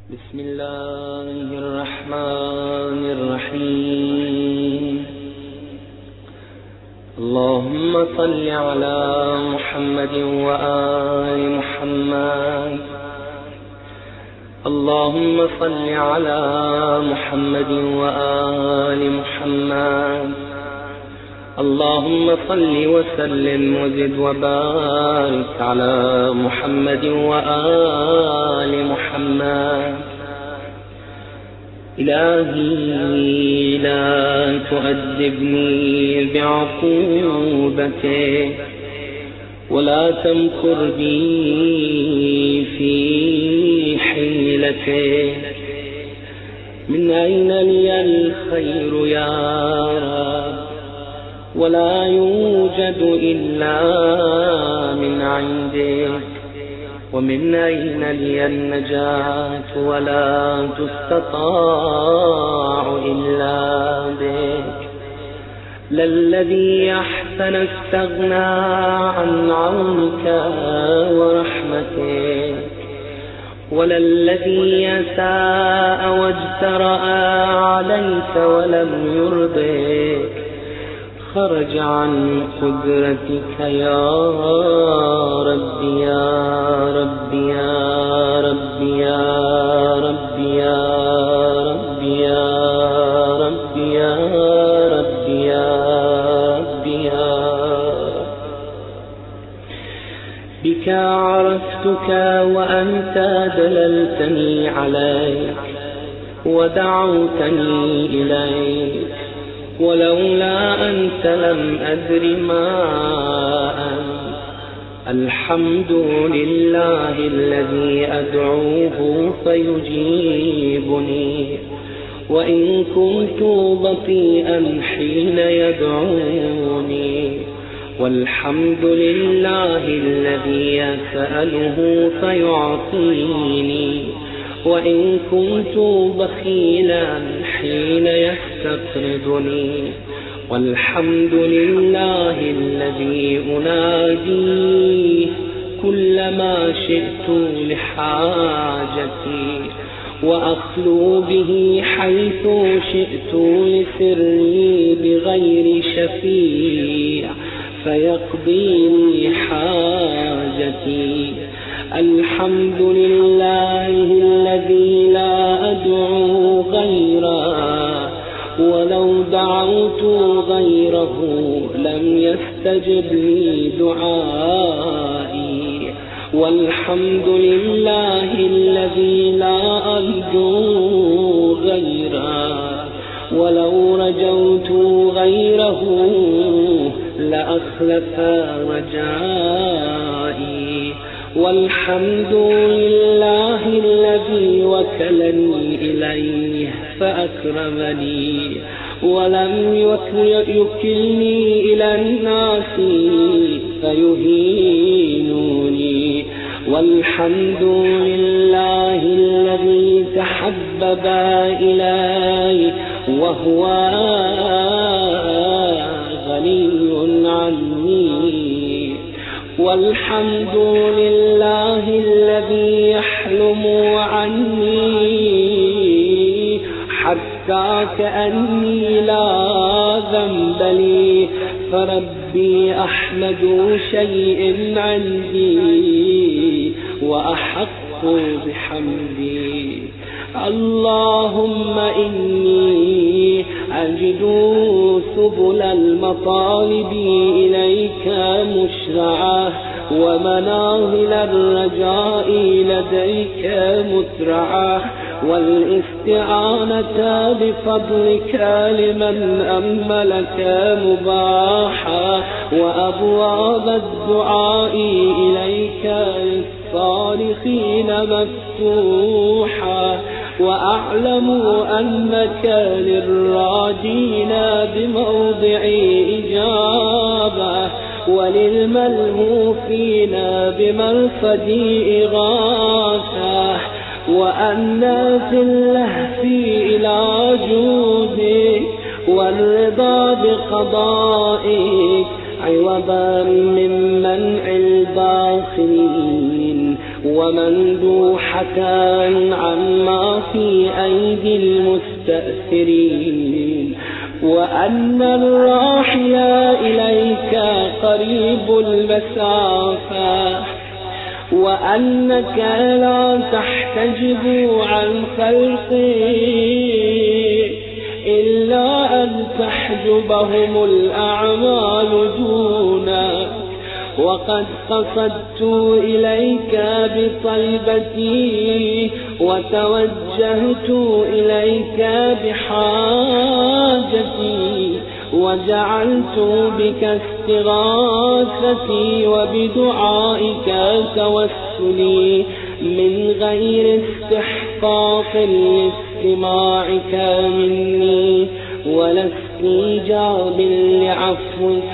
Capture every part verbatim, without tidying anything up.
بسم الله الرحمن الرحيم. اللهم صل على محمد وآل محمد. اللهم صل على محمد وآل محمد. اللهم صل وسلم وزد وبارك على محمد وآل محمد. إلهي لا تؤدبني بعقوبتك ولا تمكر بي في حيلتك. من أين لي الخير يا رب؟ ولا يوجد إلا من عندك. ومن أين لي النجاة ولا تستطاع إلا بك. للذي أحسن استغنى عن عونك ورحمتك، وللذي أساء واجترأ عليك ولم يرضك خرج عن قدرتك يا رب يا رب يا رب يا رب يا رب يا رب يا رب يا رب يا بك عرفتك وأنت دللتني عليك ودعوتني إليك، ولولا أنت لم أدر ما أنت. الحمد لله الذي أدعوه فيجيبني وإن كنت بطيئا حين يدعوني، والحمد لله الذي أسأله فيعطيني وإن كنت بخيلا حين يستقرضني، والحمد لله الذي أناديه كلما شئت لحاجتي وأخلو به حيث شئت لسري بغير شفيع فيقضي لي حاجتي. الحمد لله الذي لا أدعو غيره، ولو دعوت غيره لم يستجب لي دعائي. والحمد لله الذي لا أرجو غيره، ولو رجوت غيره لأخلف رجائي. والحمد لله الذي وكلني إليه فأكرمني ولم يكلني إلى الناس فيهينوني. والحمد لله الذي تحبب إلي وهو غني عني. والحمد لله الذي يحلم عني حتى كأني لا ذنب لي، فربي أحمد شيء عندي وأحق بحمدي. اللهم إني أجد سبل المطالب إليك مشرعة، ومناهل الرجاء لديك مسرعة، والاستعانة بفضلك لمن أملك مباحة، وأبواب الدعاء إليك للصالحين مفتوحة. وأعلم أنك للراجين بموضع إجابة، وللملهوفين بمرفد إغاثة، وأن في اللهف إلى جودك والرضا بقضائك عوضا من منع الباخلين ومندوحة عما في أيدي المستأثرين، وأن الراحل إليك قريب المسافة، وأنك لا تحتجب عن خلقك إلا أن تحجبهم الأعمال دونك. وقد قصدت إليك بطلبتي وتوجهت إليك بحاجتي، وجعلت بك استغاثتي وبدعائك توسلي من غير استحقاق لاستماعك مني ولا استيجاب لعفوك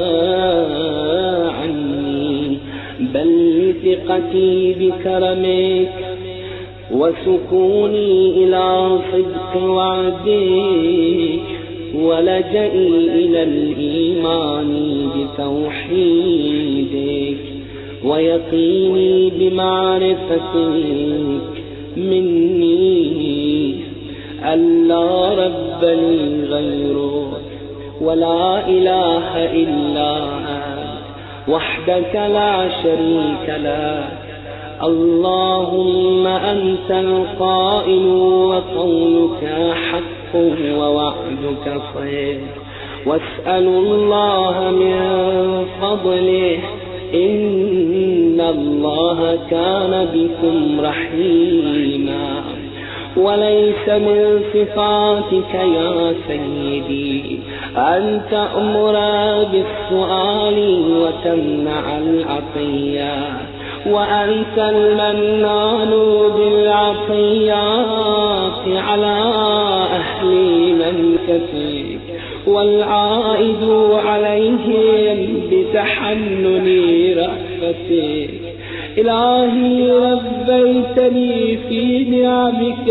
عني، بل لثقتي بكرمك وسكوني إلى صدق وعدك ولجئي إلى الإيمان بتوحيدك ويقيني بمعرفتك مني أن لا رب لي غيرك ولا إله إلا أنت وحدك لا شريك لك. اللهم أنت القائل وقولك حق ووعدك صدق، واسأل الله من فضله إن الله كان بكم رحيما. وليس من صفاتك يا سيدي أن تأمر بالسؤال وتمنع العطية، وأنت المنان بالعطيات على أهل منكتك والعائد عليهم بتحنن رأفتك. إلهي ربيتني في نعمك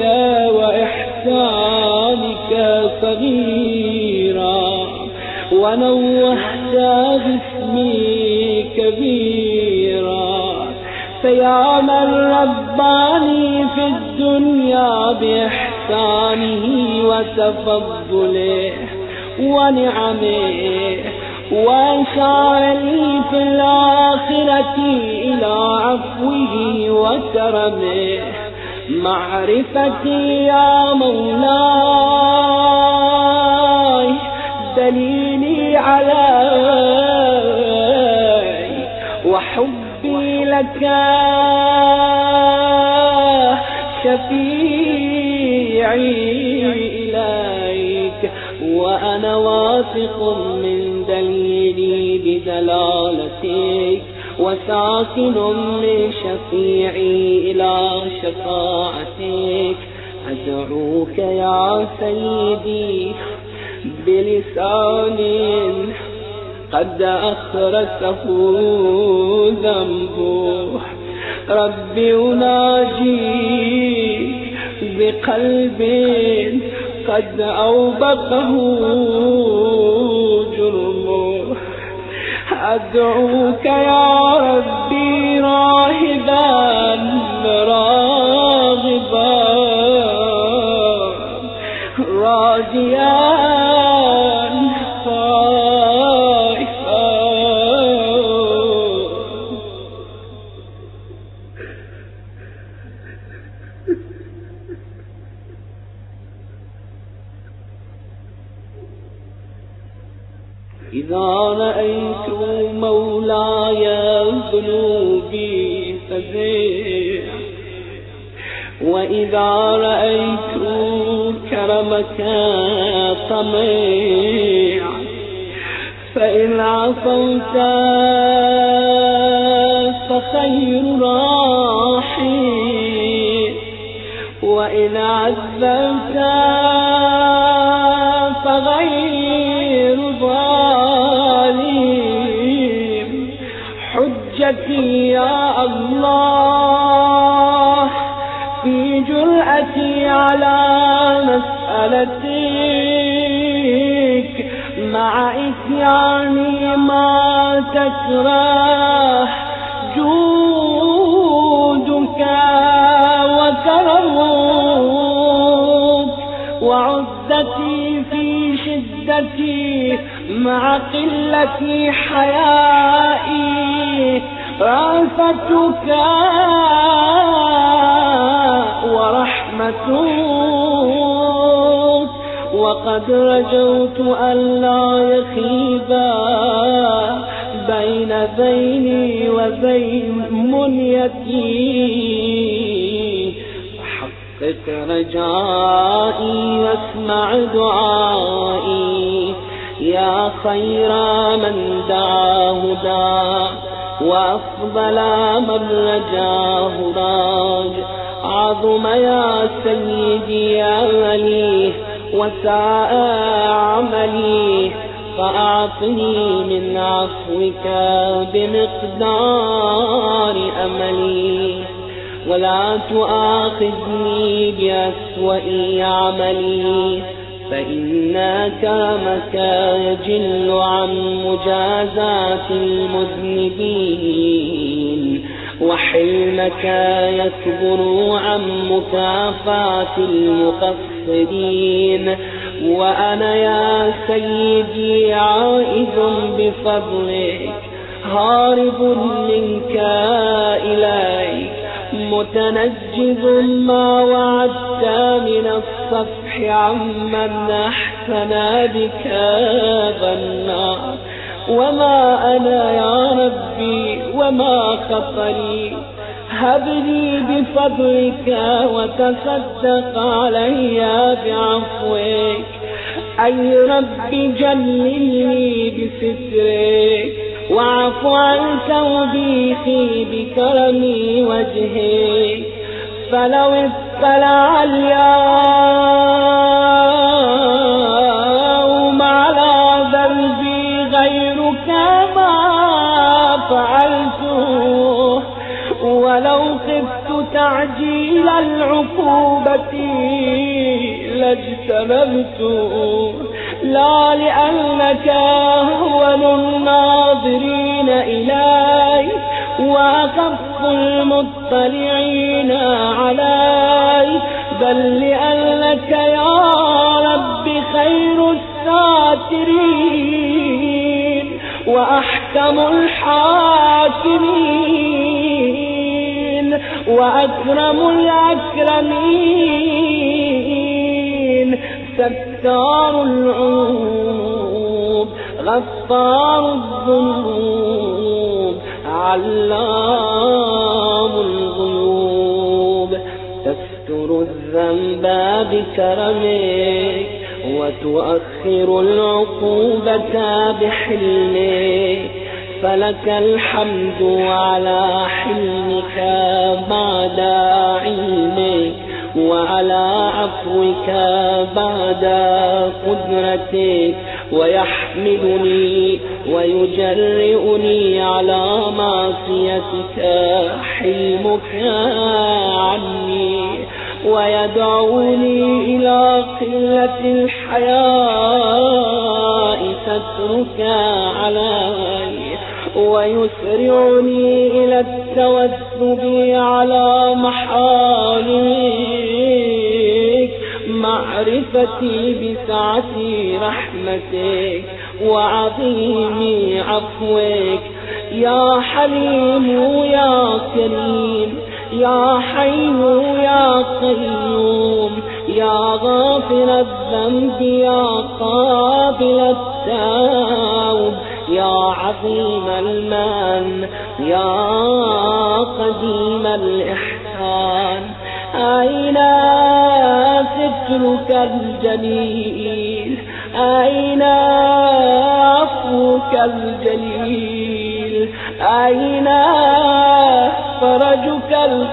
وإحسانك صغيرا، ونوهت باسمي كبيرا، فيا من رباني في الدنيا بإحسانه وتفضله ونعمه، وأشار لي في الآخرة إلى عفوه وكرمه. معرفتي يا مولاي دليلي عليك، وحبي لك شفيعي إليك، وأنا واثق من دليلي بدلالتك، وساكن من شفيعي إلى شفاعتك. أدعوك يا سيدي بلسان قد أخرسه ذنبه، ربي أناجيك بقلب قد أوبقه جرمه. أدعوك يا ربي راهبا راغبا راجيا خائفا. إذا رأيت مولاي ذنوبي فزع، وإذا رأيت كرمك طمع، فإن عصوت فخير راحي، وإن عذبت فغير ظالم. حجتي يا الله في جرأتي على مسألتك، مع إتياني ما تكره جودك جودك وكرمك، وعزتي في شدتي مع قلة حيائي، رأفتك ورحمتك، وقد رجوت ألا يخيبا بين بيني وبين منيتي، فحقق رجائي واسمع دعائي، يا خير من دعا هدى وأفضل من رجاه راج. عظم يا سيدي عملي وساء عملي، فأعطني من عفوك بمقدار أملي، ولا تؤاخذني بأسوأ عملي، فإن كرمك يجل عن مجازاة المذنبين، وحلمك يكبر عن مكافاة المقصرين. وأنا يا سيدي عائد بفضلك، هارب منك إليك، متنجز ما وعدت من الصفح عمن أحسن بك ظنا. وما أنا يا ربي وما خطري، هب لي بفضلك وتصدق علي بعفوك. أي رب جللني بسترك، واعف عن توبيخي بكرمي وجهك. فلو اطلع اليوم على ذنبي غيرك ما فعلته، ولو خفت تعجيل العقوبة لاجتنبته، لا لأنك أهون الناظرين إلي وأخف المطلعين علي، بل لأنك يا رب خير الساترين وأحكم الحاكمين وأكرم الأكرمين، ستار العيوب غفار الذنوب علام الغيوب، تستر الذنب بكرمك وتؤخر العقوبة بحلمك. فلك الحمد على حلمك بعد علمك، وعلى عفوك بعد قدرتك، ويحملني ويجرئني على معصيتك حلمك عني، ويدعوني إلى قلة الحياء سترك علي، ويسرعني إلى التوثب على محارمك، معرفتي بسعة رحمتك وعظيم عفوك. يا حليم يا كريم، يا حي يا قيوم، يا غافر الذنب يا قابل التوب، يا عظيم المن يا قديم الإحسان، أين سترك الجليل، أين عفوك الجليل، أين فرجك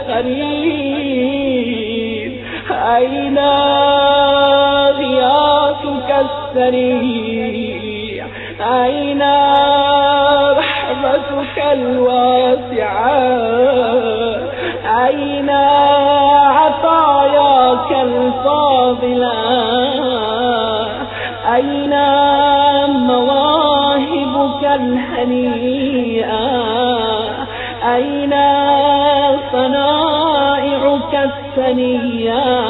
القريب، أين غياثك السريع، أين رحمتك الواسعة، أين عطاياك الفاضلة، أين مواهبك الهنيئة، أين صنائعك ثنيا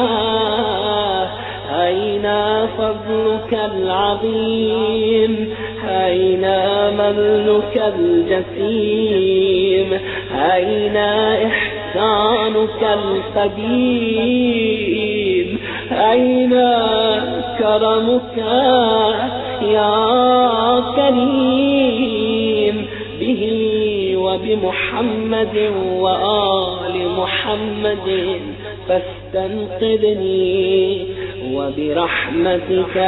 أين فضلك العظيم أين ملك الجسيم أين إحسانك القديم أين كرمك يا كريم به وبمحمد وآل محمد فاستنقذني وبرحمتك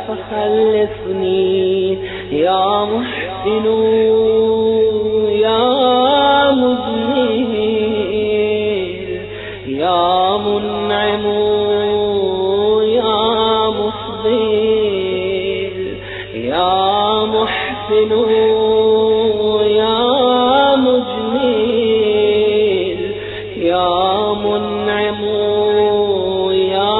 فخلصني يا محسن يا مجمل يا منعم يا مفضل يا محسن يا مجمل يا منعم يا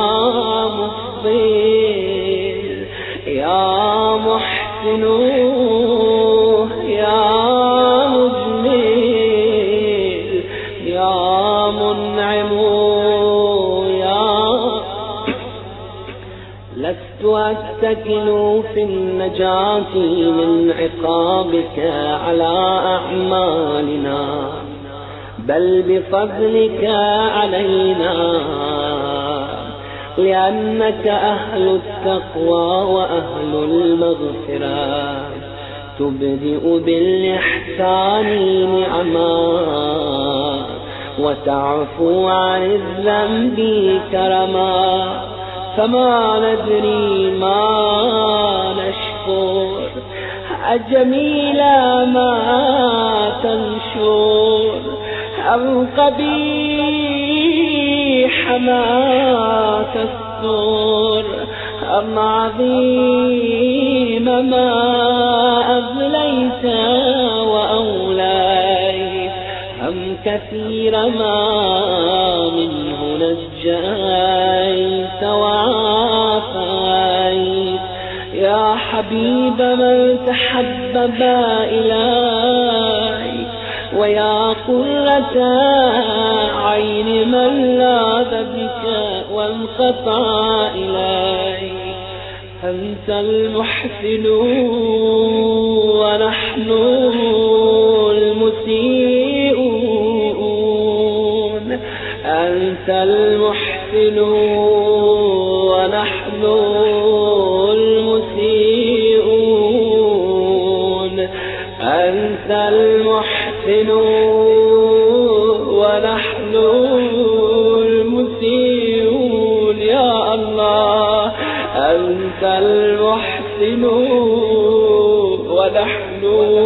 مفضل يا محسن يا مجمل يا منعم يا لست أتكل في النجاة من عقابك على أعمالنا بل بفضلك علينا لأنك أهل التقوى وأهل المغفرة تبدئ بالإحسان نعما وتعفو عن الذنب كرما فما ندري ما نشكر الجميل ما تنشر أم قبيح ما تستر أم عظيم ما أبليت وأوليت أم كثير ما منه نجيت وعافيت يا حبيب من تحبب إليك ويا قرة عين من لاذ بك وانقطع إليك أنت المحسن ونحن المسيئون أنت المحسن ونحن المسيئون أنت المحسن ونحن المسيئون يا الله أنت المحسن ونحن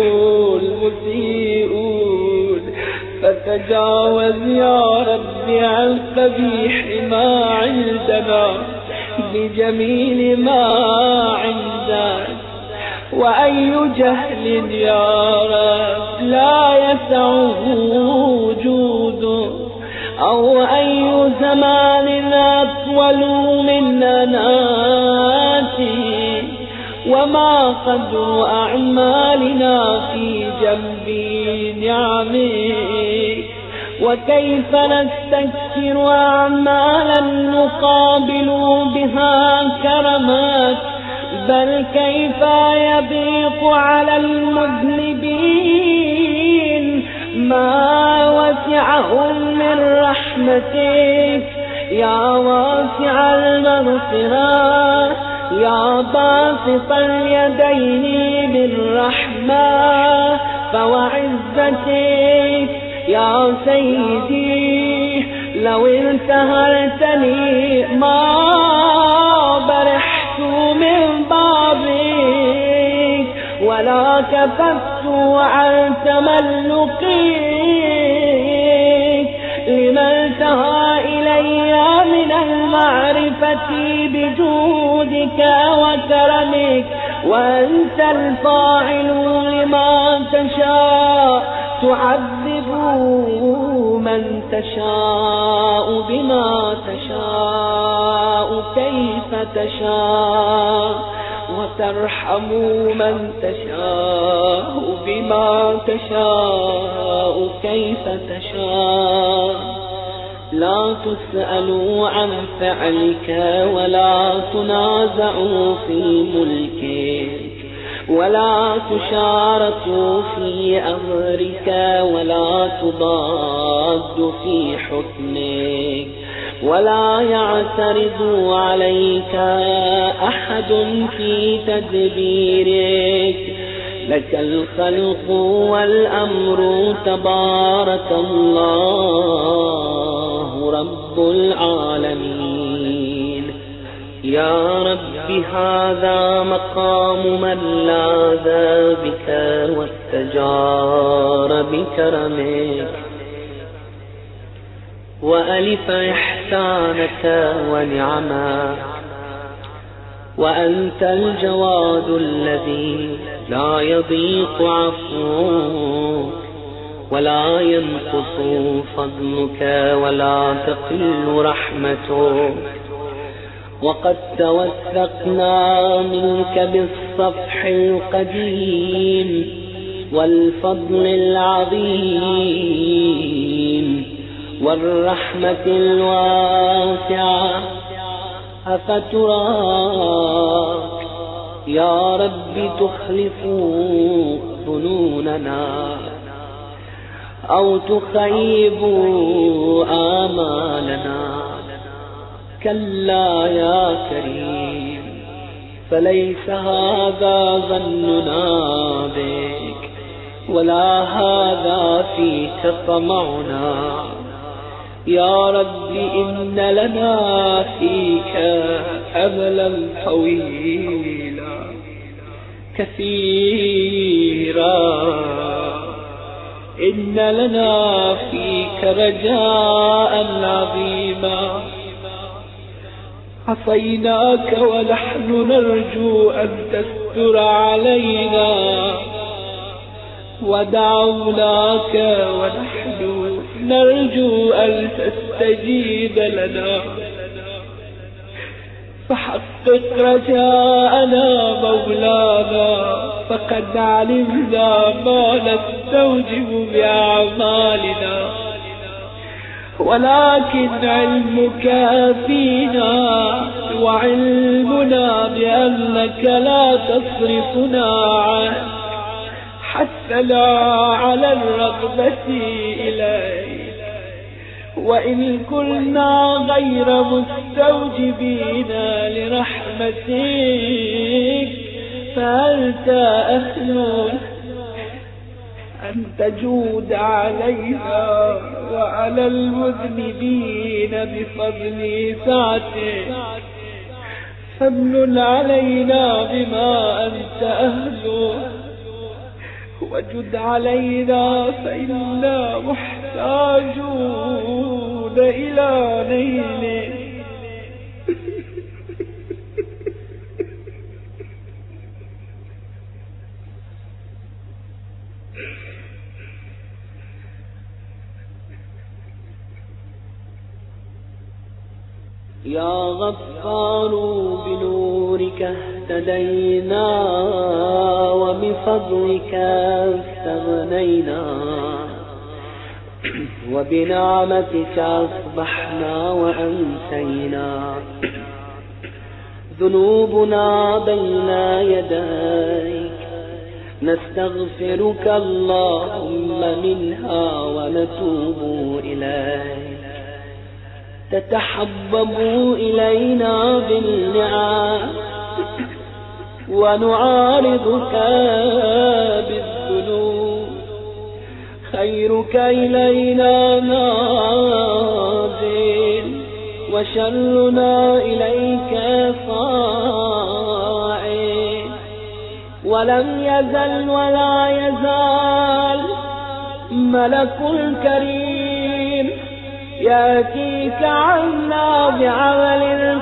المسيئون فتجاوز يا ربي عن قبيح ما عندنا بجميل ما عندك وأي جهل يا رب لا يسعه وجوده أو أي زمان أطول من ناتي وما قدر أعمالنا في جنب نعمك وكيف نستكثر أعمالا نقابل بها كرمك بل كيف يضيق على المذنبين ما وسعهم من رحمتك يا واسع المغفرة يا باسط اليدين بالرحمة فوعزتك يا سيدي لو انتهرتني ما برحت من بابك ولا كففت عن تملقك لمن انتهى إلي من المعرفة بجودك وكرمك وأنت الفاعل لما تشاء تعذب من تشاء بما تشاء كيف تشاء وترحم من تشاء بما تشاء كيف تشاء لا تسألوا عن فعلك ولا تنازعوا في ملكك ولا تشاركوا في أمرك ولا تضاد في حكمك ولا يعترض عليك أحد في تدبيرك. لك الخلق والأمر تبارك الله رب العالمين. يا رب هذا مقام من لاذ بك واستجار بكرمك وألف إحسانك ونعمك، وأنت الجواد الذي لا يضيق عفوك ولا ينقص فضلك ولا تقل رحمتك. وقد توثقنا منك بالصفح القديم والفضل العظيم والرحمة الواسعة، أفتراك يا رب تخلف ظنوننا أو تخيب آمالنا؟ كلا يا كريم، فليس هذا ظننا بك ولا هذا فيك طمعنا. يا رب إن لنا فيك أملا طويلا كثيرا، إن لنا فيك رجاء عظيما. عصيناك ونحن نرجو أن تستر علينا، ودعوناك ونحن نرجو أن تستجيب لنا. فحقق رجاءنا مولانا، فقد علمنا ما نستوجب بأعمالنا، ولكن علمك فينا وعلمنا بأنك لا تصرفنا عنه حثنا على الرغبة إليك. وإن كنا غير مستوجبين لرحمتك فأنت أهل أن تجود علينا وعلى المذنبين بفضل سعتك. فامنن علينا بما أنت أهله، وجد علينا فإنا محتاجون إلى نيلك. يا غفار بنورك اهتدينا وبفضلك استغنينا، وبنعمتك أصبحنا وأمسينا. ذنوبنا بين يديك نستغفرك اللهم منها ونتوب إليك. تتحبب إلينا بالنعم ونعارضك بالذنوب. خيرك إلينا نازل وشرنا إليك صاعد. ولم يزل ولا يزال ملك كريم يأتيك عنا بعمل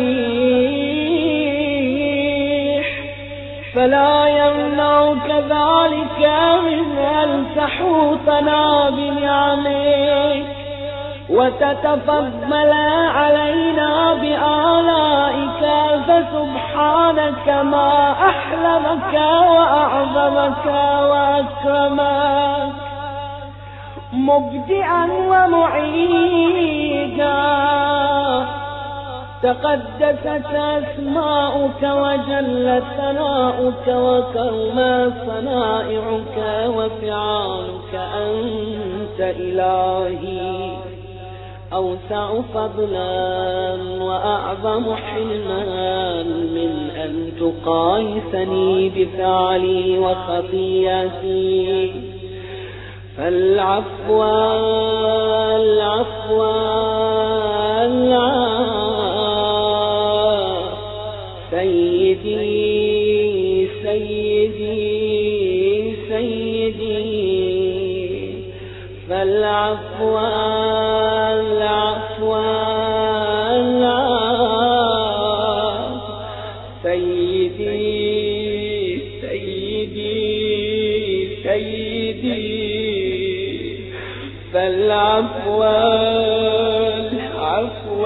قبيح، فلا يمنعك ذلك من أن تحوطنا بنعمك وتتفضل علينا بآلائك. فسبحانك ما أحلمك وأعظمك وأكرمك. مبدئا ومعيدا، تقدست أسماؤك وجل ثناؤك وكرما صنائعك وفعالك. أنت إلهي أوسع فضلا وأعظم حلما من أن تقايسني بفعلي وخطيئتي. فالعفو العفو العفو سيدي سيدي سيدي. فالعفو العفو العفو سيدي سيدي سيدي. فالعفو العفو.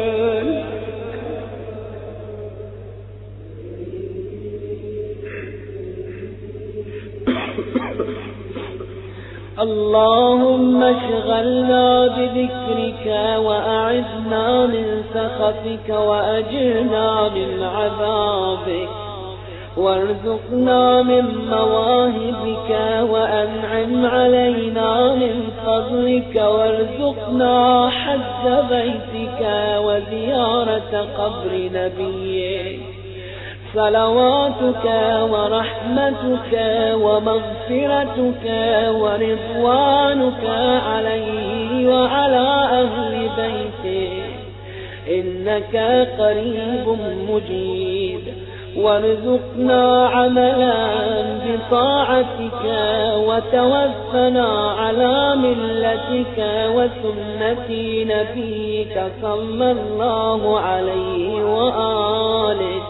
اللهم اشغلنا بذكرك وأعذنا من سخطك وأجرنا من عذابك، وارزقنا من مواهبك وأنعم علينا من فضلك، وارزقنا حج بيتك وزيارة قبر نبيك. صلواتك ورحمتك ومغفرتك ورضوانك عليه وعلى أهل بيته، إنك قريب مجيب. وارزقنا عملا بطاعتك وتوفنا على ملتك وسنة نبيك صلى الله عليه وآله.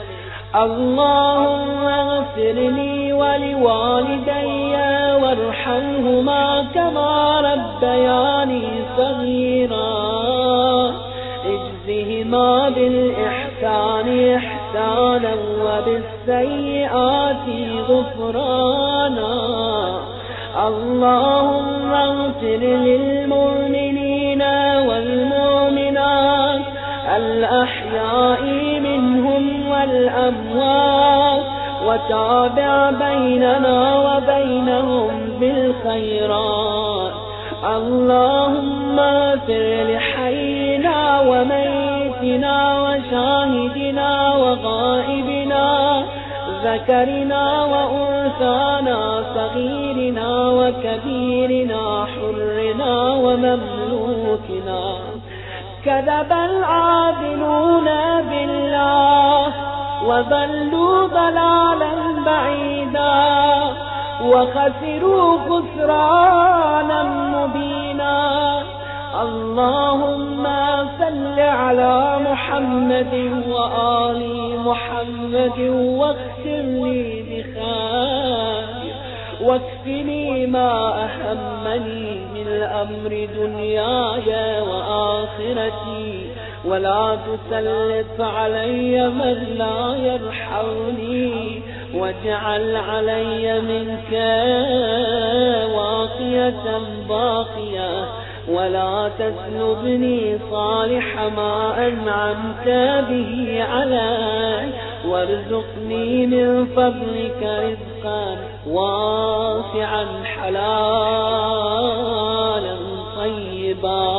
اللهم اغفر لي ولوالدي وارحمهما كما ربياني صغيرا. اجزهما بالإحسان إحسانا وبالسيئات غفرانا. اللهم اغفر للمؤمنين والمؤمنات الأحياء منهم والأموات، وتابع بيننا وبينهم بالخيرات. اللهم اغفر لحينا وميتنا وشاهدنا وغائبنا، ذكرنا وأنثانا، صغيرنا وكبيرنا، حرنا ومملوكنا. كذب العادلون بالله وضلوا ضلالا بعيدا، وخسروا خسرانا مبينا. اللهم صل على محمد وآل محمد واغفر لي بخير، واكفني ما أهمني من أمر دنياي وآخرتي، ولا تسلط علي من لا يرحمني، واجعل علي منك واقية باقية، ولا تسلبني صالح ما أنعمت به علي، وارزقني من فضلك رزقا واسعا حلالا طيبا.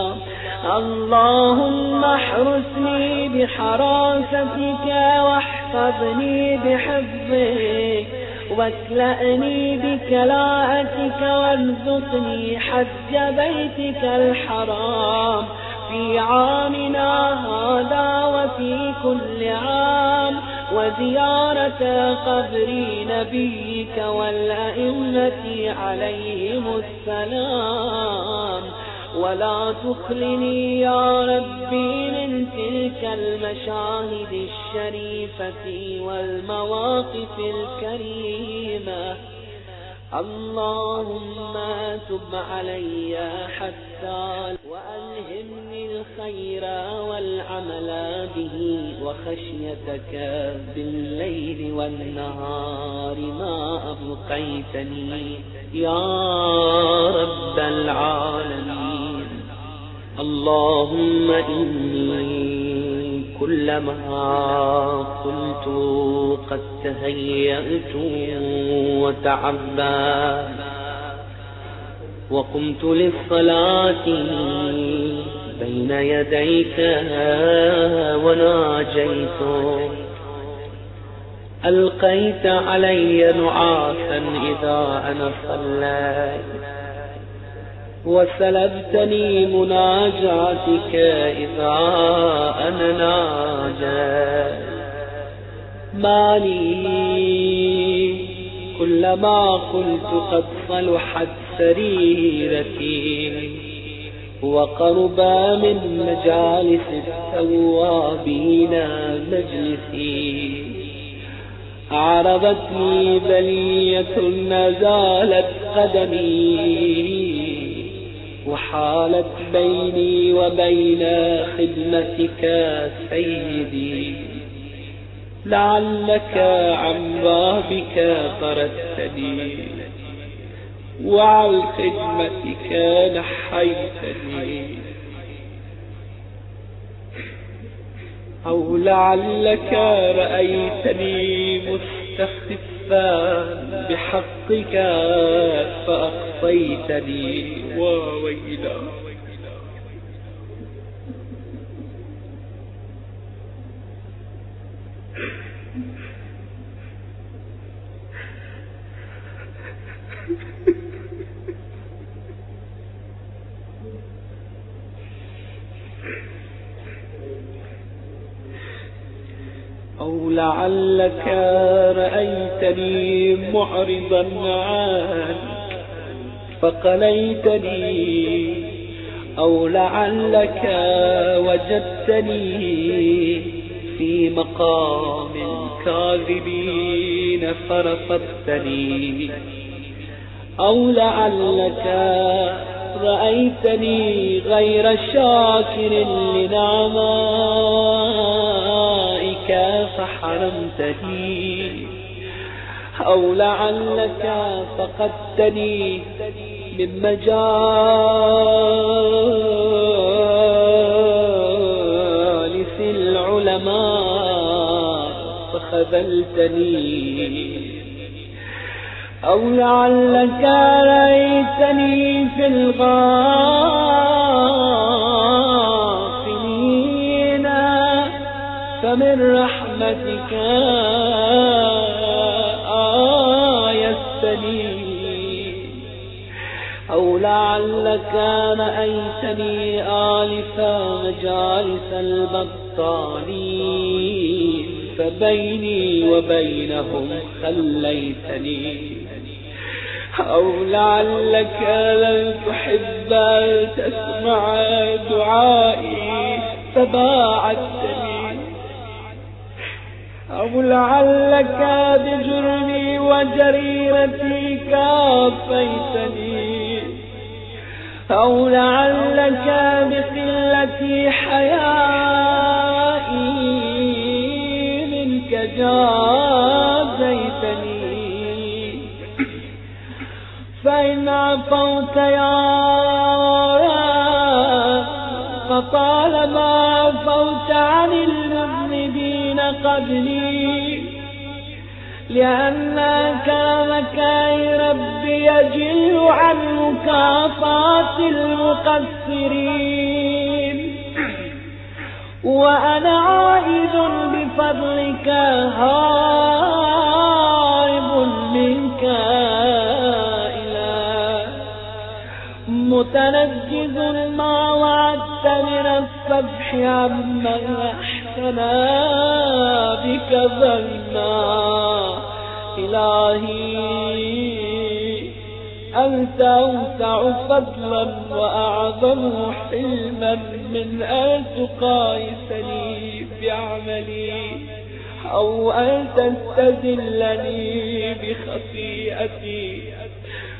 اللهم احرسني بحراستك واحفظني بحفظك، واكلأني بكلاءتك، وارزقني حج بيتك الحرام في عامنا هذا وفي كل عام، وزيارة قبر نبيك والأئمة عليهم السلام. ولا تخلني يا ربي من تلك المشاهد الشريفة والمواقف الكريمة. اللهم تب علي حتى وألهمني الخير والعمل به وخشيتك بالليل والنهار ما أبقيتني يا رب العالمين. اللهم إني كلما قلت قد تهيأت وتعبأت وقمت للصلاة بين يديك وناجيت ألقيت علي نعاسا إذا أنا صليت وسلبتني مناجاتك إذا أنا ناجيت. ما لي كلما قلت قد صلحت سريرتي وقرب من مجالس التوابين مجلسي عرضتني بلية نزالت قدمي وحالت بيني وبين خدمتك سيدي. لعلك عن بابك طردتني وعن خدمتك نحيتني، أو لعلك رأيتني مستخفا بحقك فأخفيتني. وويلا أو لعلك رأيتني معرضا عنك فقليتني، أو لعلك وجدتني في مقام الكاذبين فرفضتني، أو لعلك رأيتني غير شاكر لنعمائك فحرمتني، أو لعلك فقدتني من مجالس العلماء فخذلتني، أو لعلك رأيتني في الغافلين فمن رحمتك آيستني، أو لعلك رأيتني آلف مجالس البطالين فبيني وبينهم خليتني، أو لعلك لن تحب أن تسمع دعائي فباعدتني، أو لعلك بجرمي وجريرتي كافيتني، أو لعلك بقلة حيائي منك جازيتني. فإن عفوت يا رب فطالما عفوت عن المذنبين قبلي، لأن كرمك يا ربي يجل عن مكافاة المقصرين، وأنا عائد بفضلك هارب منك متنجز ما وعدت من الصبح عمن أحسنا بك ظنا. إلهي أنت أوسع فضلا وأعظم حلما من أن تقايسني بعملي أو أن تستذلني بخطيئتي.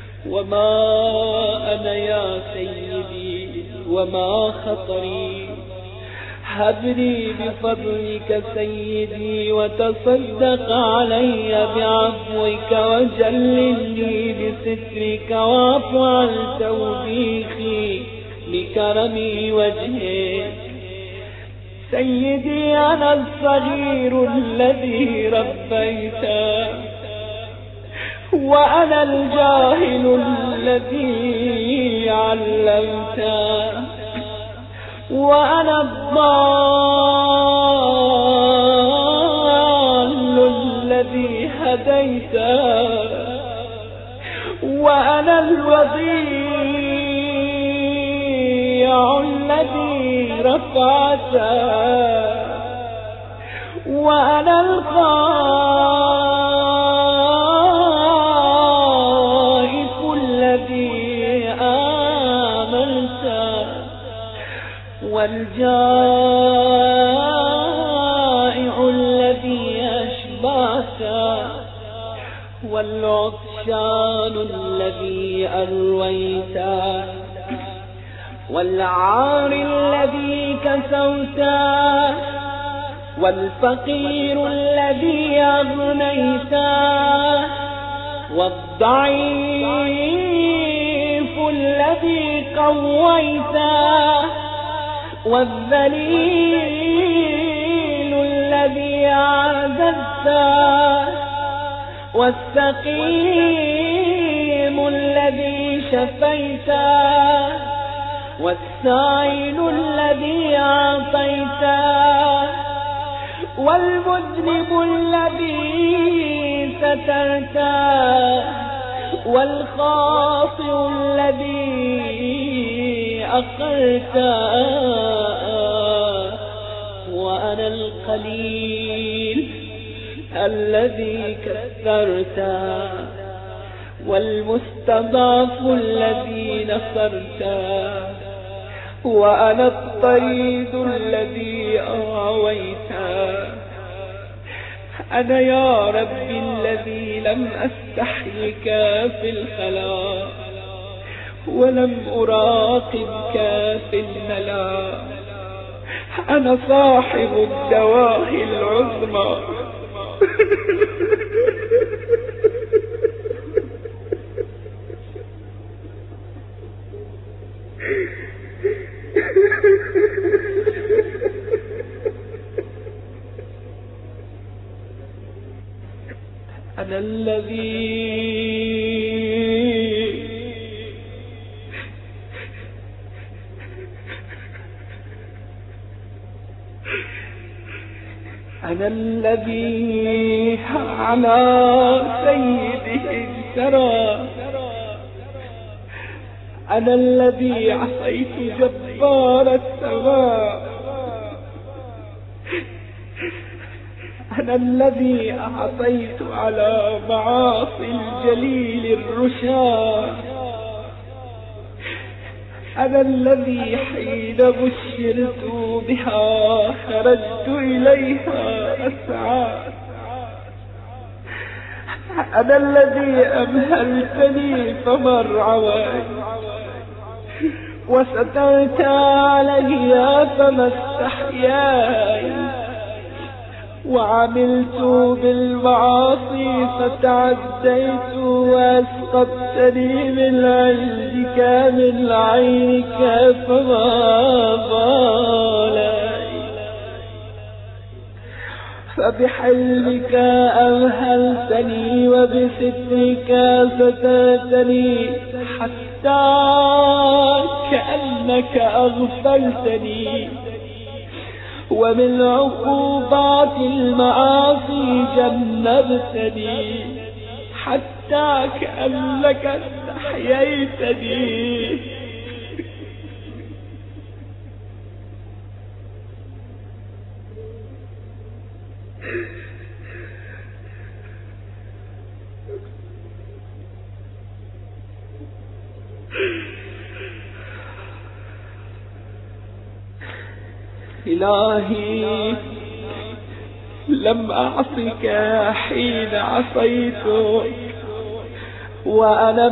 وما أنا يا سيدي وما خطري هب لي بفضلك سيدي وتصدق علي بعفوك وجللني بسترك واعف عن توبيخي بكرم وجهك. سيدي أنا الصغير الذي ربيته، وأنا الجاهل الذي علمته، وأنا الضال الذي هديته، وأنا الوضيع الذي رفعته، وأنا الخائف الذي آمنته، والجائع الذي أشبعته، والعطشان الذي أرويته، والعار الذي كسوته، والفقير الذي أغنيته، والضعيف الذي قويته، والذليل الذي عززته، والسقيم الذي شفيته، والسائل الذي أعطيته، والمذنب الذي سترته، والخاطئ الذي أقرته، وأنا القليل الذي كثرته، والمستضعف الذي نصرته، وأنا الطريد الذي آويته. أنا يا ربي الذي لم أستحيك في الخلاء، ولم أراقبك في الملا. أنا صاحب الدواهي العظمى أنا الذي أنا الذي على سيده اجترى، أنا الذي عصيت جبار السماء، أنا الذي أعطيت على معاصي الجليل الرشاد، أنا الذي حين بشرت بها خرجت إليها أسعى، أنا الذي أمهلتني فمر عوائي، وسترت علي فما استحياي، وعملت بالمعاصي فتعديت، واسقطتني من عندك من عينك فما بالي، فبحلمك أمهلتني وبسترك سترتني، حتى كأنك أغفلتني، ومن عقوبات المعاصي جنبتني، حتى كأنك استحييتني. إلهي لم أعصك حين عصيتك، وأنا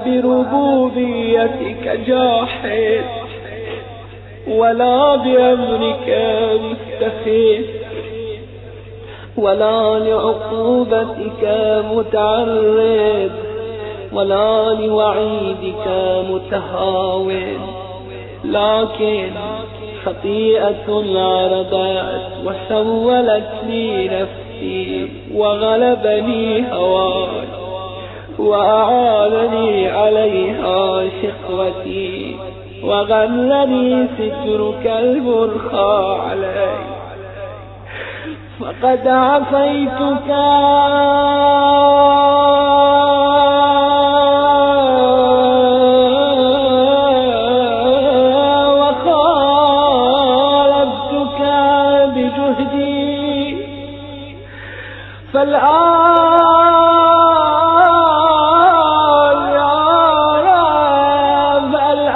بربوبيتك جاحد، ولا بأمرك مستخف ولا لعقوبتك متعرض ولا لوعيدك متهاون، لكن خطيئة عرضت وسولت لي نفسي وغلبني هواي وأعانني عليها شقوتي وغلني سترك المرخى علي، فقد عصيتك وخالفتك بجهدي، فالآن يا رب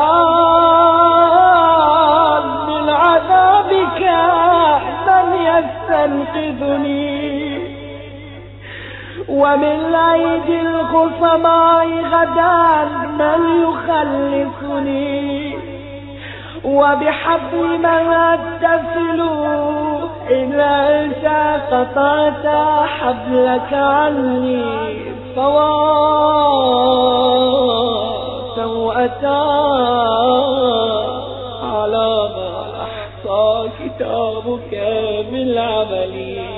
الآن من عذابك من يستنقذني، ومن أيدي الخصماء غدا من يخلصني، وبحبل من أتصل إذا أنت قطعت حبلك عني، فوا سوءة على ما أحصى كتابك بالعمل،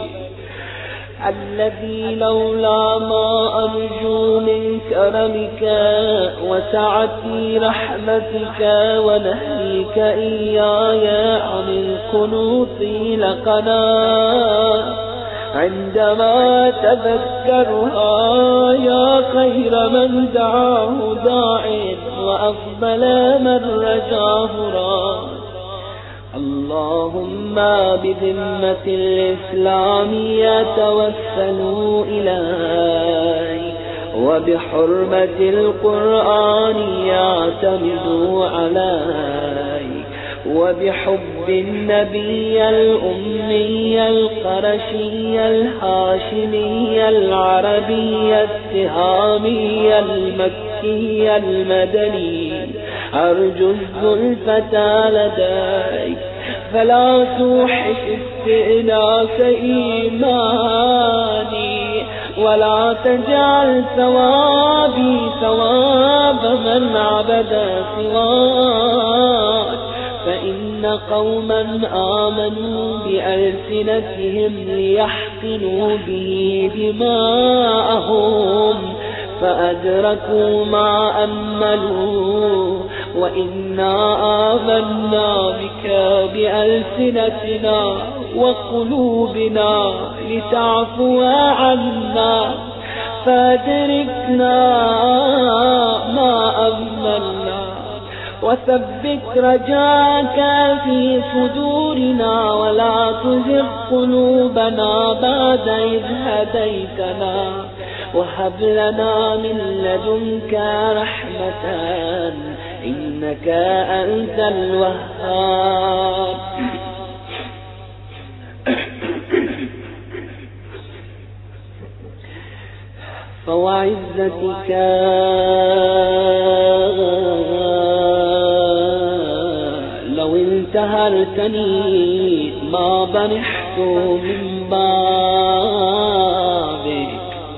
الذي لولا ما أرجو من كرمك وسعتي رحمتك ونهيك إياي عن القنوط لقنا، عندما تذكرها يا خير من دعاه داع وأفضل من رجاه راد. اللهم بذمة الإسلام يتوسل إليك، وبحرمة القرآن يعتمد عليك، وبحب النبي الأمي القرشي الهاشمي العربي التهامي المكي المدني أرجو الزلفة لديك، فلا توحش استئناس إيماني، ولا تجعل ثوابي ثواب من عبد سواك، فإن قوما آمنوا بألسنتهم ليحقنوا به دماءهم فأدركوا ما أملوا، وإنا آمنا بك بألسنتنا وقلوبنا لتعفو عنا، فأدركنا ما أملنا، وثبت رجاك في صدورنا، ولا تزغ قلوبنا بعد إذ هديتنا، وهب لنا من لدنك رحمة إنك أنت الوهاب. فوعزتك لو انتهرتني ما برحت من بابك،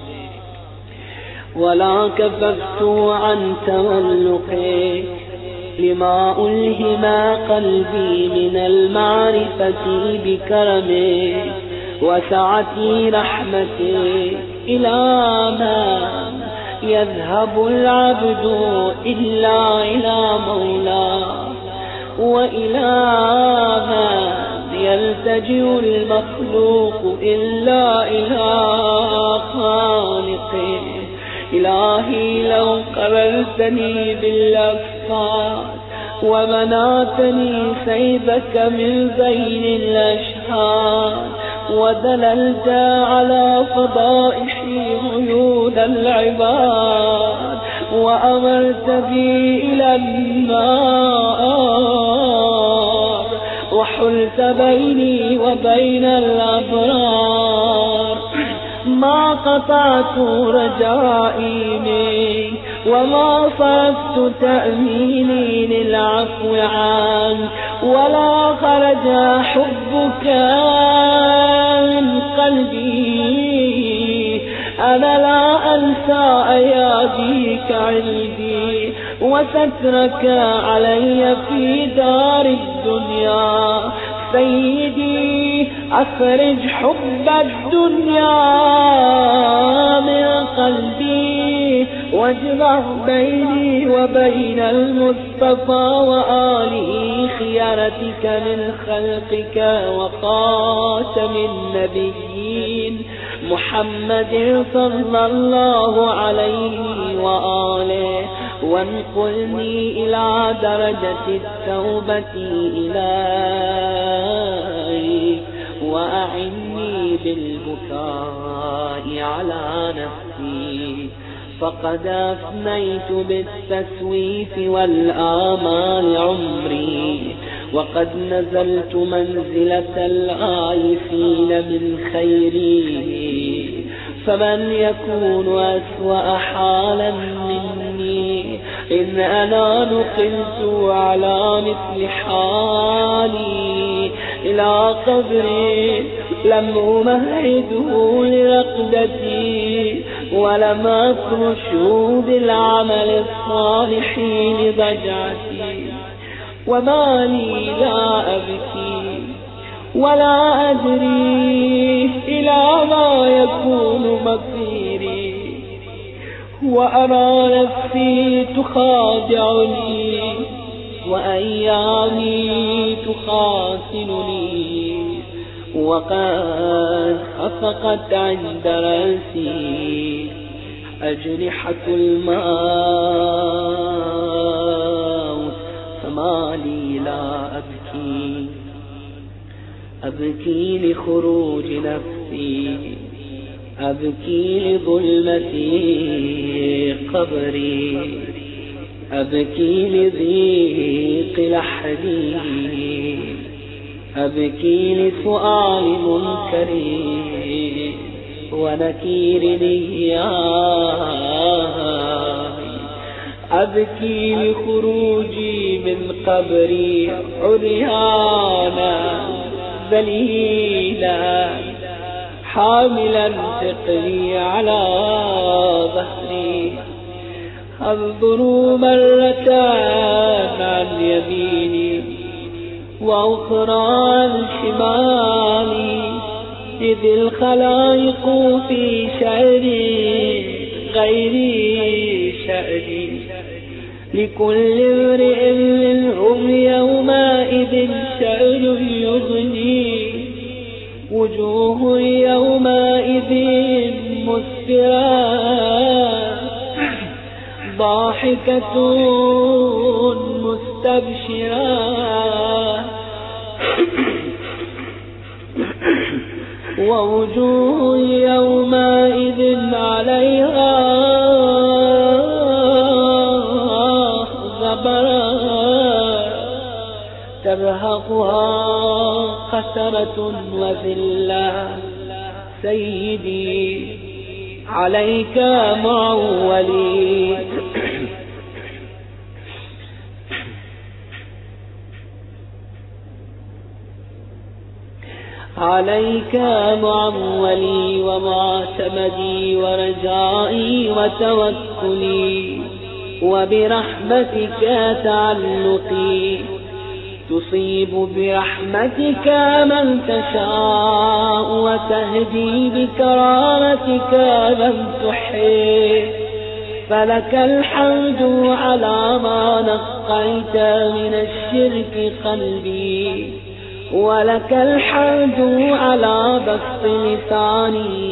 ولا كففت عن تملقك لما ألهم قلبي من المعرفة بكرمك وسعة رحمتك، إلى ما يذهب العبد إلا إلى مولاه، وإلى ما يلتجئ المخلوق إلا إلى خالقه. إلهي لو قبلتني بالأكفار ومنعتني سيبك من بين الأشهاد، ودللت على فضائحي عيون العباد، وأمرت بي إلى النار، وحلت بيني وبين الأبرار، ما قطعت رجائي منك، وما صرفت تأميني للعفو عنك، ولا خرج حب أحبك من قلبي، أنا لا أنسى أياديك عندي وسترك علي في دار الدنيا. سيدي أخرج حب الدنيا من قلبي واجمع بيني وبين المصطفى وآله خيارتك من خلقك وخاتم النبيين محمد صلى الله عليه وآله، وانقلني إلى درجة التوبة إليك، وأعني بالبكاء على نفسي، فقد أفنيت بالتسويف والآمال عمري، وقد نزلت منزلة الآيسين من خيري، فمن يكون أسوأ حالا مني إن أنا نقلت على مثل حالي إلى قبري لم أمهده لرقدتي ولم أفرشه بالعمل الصالح لضجعتي، وما لي لا أبكي ولا أدري إلى ما يكون مصيري، وأرى نفسي تخادعني وأيامي تخاصمني، وقد خفقت عند رأسي أجنحة الموت، فما لي لا أبكي أبكي لخروج نفسي، أبكي لظلمة قبري، أبكي لضيق لحدي، أبكي لسؤال منكر ونكير نياي، أبكي لخروجي من قبري عريانا ذليلا حاملا ثقلي على ظهري، أنظر مرتان عن يميني وأخرى عن شمالي، إذ الخلائق في شأني غيري شأني، لكل امرئ منهم يومئذ شأن يغني، وجوه يومئذ مسفرة ضاحكة مستبشرة، ووجوه يومئذ عليها غبرة ترهقها قسرة وذلة. سيدي عليك معولي عليك معولي ومعتمدي ورجائي وتوكلي، وبرحمتك تعلقي، تصيب برحمتك من تشاء وتهدي بكرامتك من تحب، فلك الحمد على ما نقيت من الشرك قلبي، ولك الحمد على بسط لساني،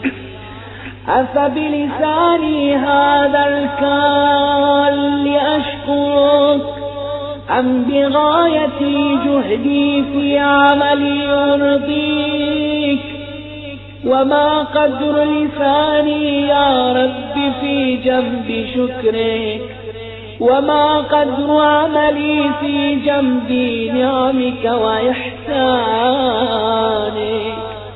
أفبلساني هذا الكال لأشكرك أم بغاية جهدي في عملي يرضيك؟ وما قدر لساني يا رب في جنب شكرك، وما قدر عملي في جنب نعمك وإحسانك.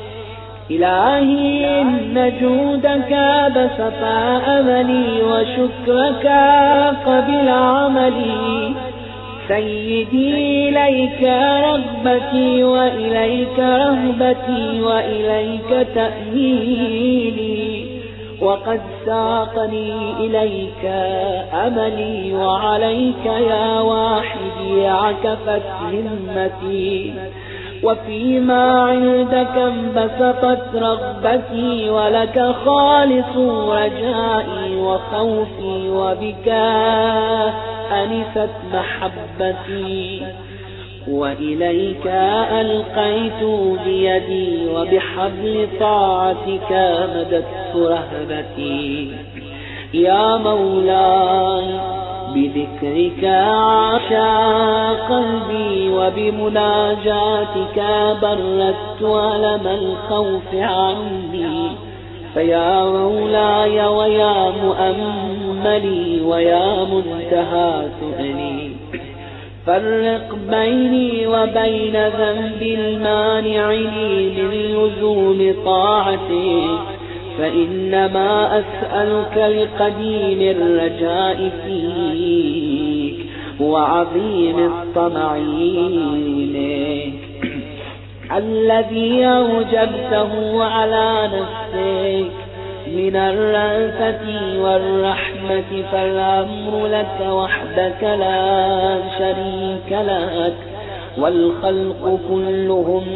إلهي إن جودك بسط أملي وشكرك قبل عملي، سيدي إليك رغبتي وإليك رهبتي وإليك تأميلي، وقد ساقني إليك أملي، وعليك يا واحدي عكفت همتي، وفيما عندك انبسطت رغبتي، ولك خالص رجائي وخوفي، وبك أنست محبتي، وإليك ألقيت بيدي، وبحبل طاعتك مددت رهبتي. يا مولاي بذكرك عاشا قلبي، وبمناجاتك بردت ألم الخوف عني، فيا مولاي ويا مؤملي ويا منتهى سؤلي، فرق بيني وبين ذنب المانع لي من لزوم طاعتك، فإنما أسألك لقديم الرجاء فيك وعظيم الطمع إليك، الذي أوجبته على نفسك من الرأفة والرحمة، فالأمر لك وحدك لا شريك لك، والخلق كلهم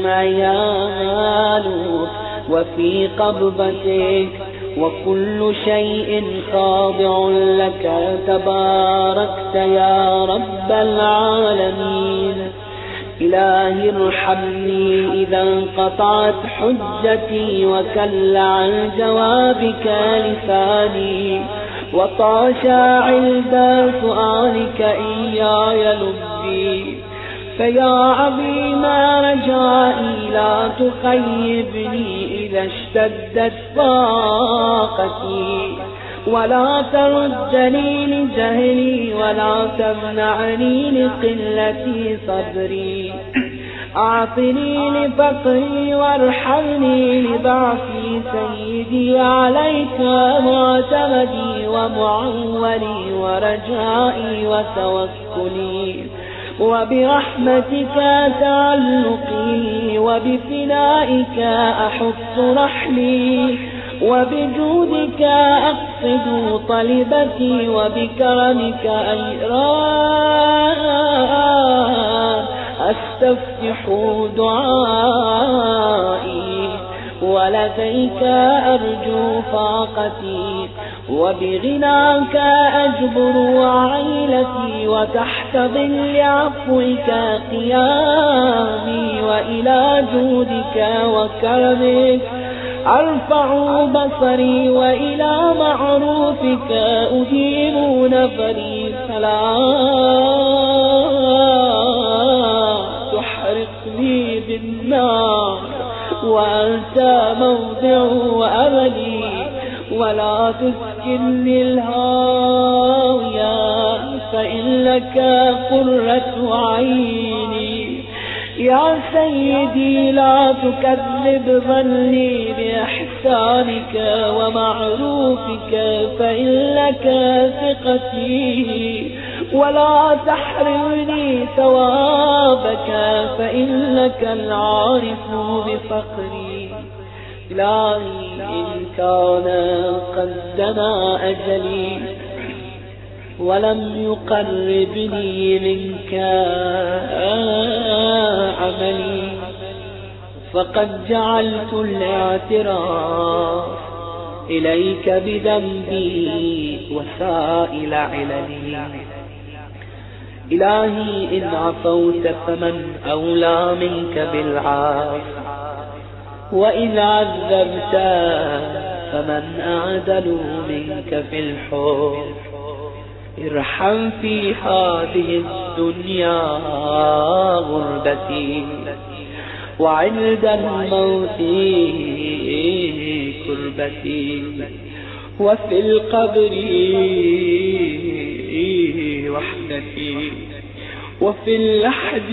عيالك وفي قبضتك، وكل شيء خاضع لك، تباركت يا رب العالمين. إلهي ارحمني إذا انقطعت حجتي، وكل عن جوابك لساني، وطاش عند سؤالك إياي لبي، فيا عظيم رجائي لا تخيبني إذا اشتدت طاقتي، ولا تردني لجهلي ولا تمنعني لقلة صبري، أعطني لفقري وارحمني لضعفي، سيدي عليك معتمدي ومعولي ورجائي وتوكلي، وبرحمتك تعلقي، وبفنائك أحط رحلي، وبجودك أقصد طلبتي، وبكرمك أيران أستفتح دعائي، ولديك أرجو فاقتي، وبغناك أجبر عيلتي، وتحت ظل عفوك قيامي، وإلى جودك وكرمك أرفع بصري، وإلى معروفك أديم نفري، فلا تحرقني بالنار وأنت موضع أملي، ولا تسكنني الهاوية فإنك قرة عيني. يا سيدي لا تكذب ظني بإحسانك ومعروفك، فإنك ثقتي، ولا تحرمني ثوابك، فإنك العارف بفقري. إلهي إن كان قد دنا أجلي ولم يقربني منك عملي، فقد جعلت الاعتراف إليك بذنبي وسائل عللي. إلهي إن عفوت فمن أولى منك بالعافو، وإن عذبت فمن أعدل منك في الحب. ارحم في هذه الدنيا غربتي، وعند الموت كربتي، وفي القبر وحدتي، وفي اللحد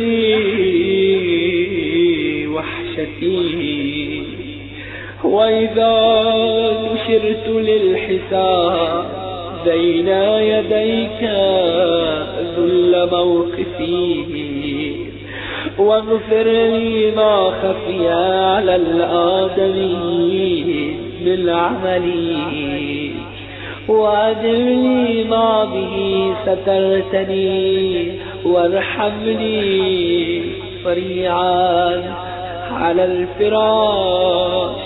وحشتي. وإذا نشرت للحساب بين يديك ذل موقفي، واغفر لي ما خفي على الآدمي من عملي، وأدم لي ما به سترتني، وارحمني صريعا على الفراش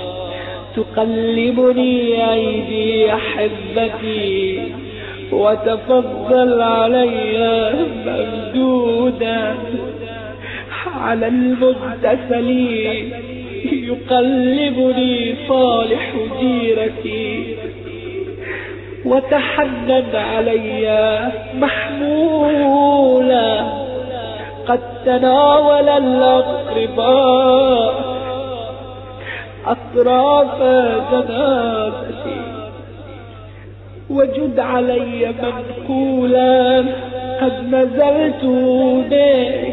تقلبني أيدي أحبتي، وتفضل علي ممدودا على المغتسل يقلبني صالح جيرتي، وتحنن علي محمولا قد تناول الأقرباء أطراف جنازتي، وجد علي منقولا قد نزلت بك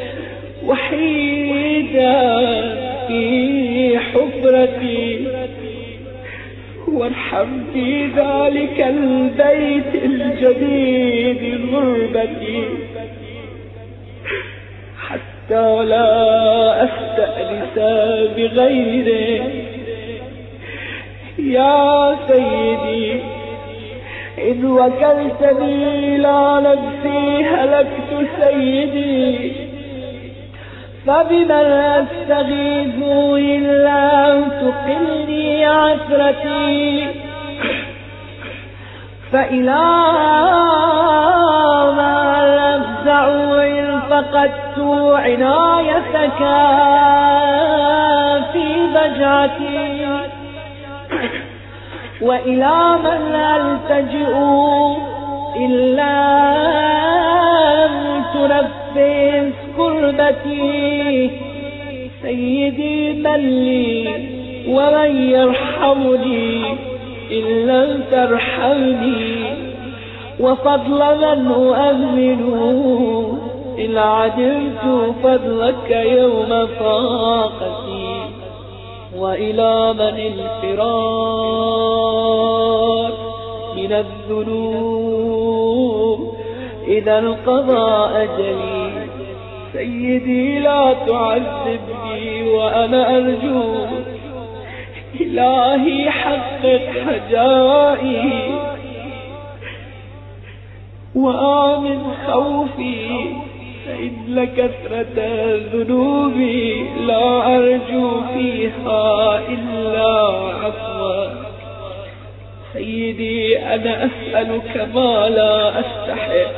وحيدا في حفرتي، وارحم في ذلك البيت الجديد غربتي، حتى لا أستأنس بغيره. يا سيدي إن وكلتني إلى نفسي هلكت سيدي، فبمن أستغيث إلا أن تقلني عثرتي، فإلى ما أفزع إن فقدت عنايتك في ضجعتي، وإلى من ألتجئ إلا أن تنفس كربتي. سيدي من لي ومن يرحمني إن لم ترحمني، وفضل من أؤمن إن عدلت فضلك يوم فاقتي، وإلى من الفرار من الذنوب إذا انقضى أجلي. سيدي لا تعذبني وأنا أرجوك، إلهي حقق رجائي وآمن خوفي، فإن كثرة ذنوبي لا أرجو فيها إلا عفوك. سيدي أنا أسألك ما لا أستحق،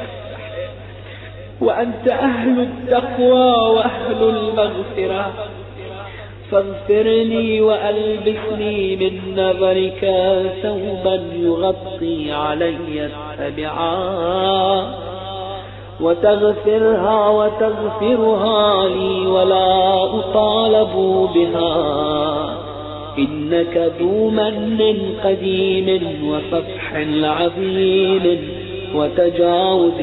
وأنت أهل التقوى وأهل المغفرة، فاغفرني وألبسني من نظرك ثوبا يغطي علي السبعات، وتغفرها وتغفرها لي ولا أطالب بها، إنك ذو من قديم وصفح عظيم وتجاوز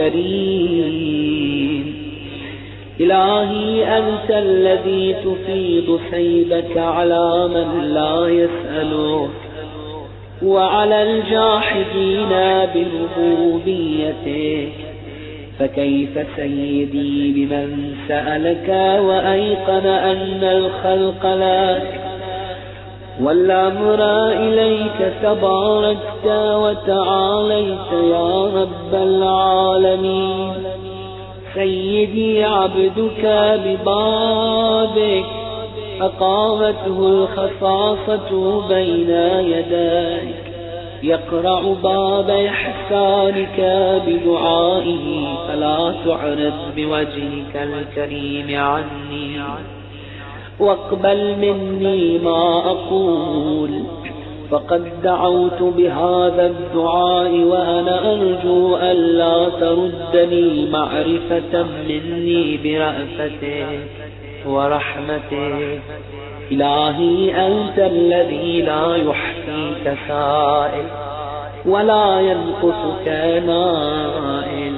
كريم. إلهي أنت الذي تفيض سيبك على من لا يسألك، وعلى الجاحدين بربوبيتك، فكيف سيدي بمن سألك وأيقن أن الخلق لك والأمر إليك تباركت وتعاليت يا رب العالمين. سيدي عبدك ببابك أقامته الخصاصة بين يديك، يقرع باب إحسانك بدعائه، فلا تعرض بوجهك الكريم عني، واقبل مني ما أقول، فقد دعوت بهذا الدعاء وأنا أرجو ألا تردني معرفة مني برأفتك ورحمتك. إلهي أنت الذي لا يحصيك سائل ولا ينقصك نائل،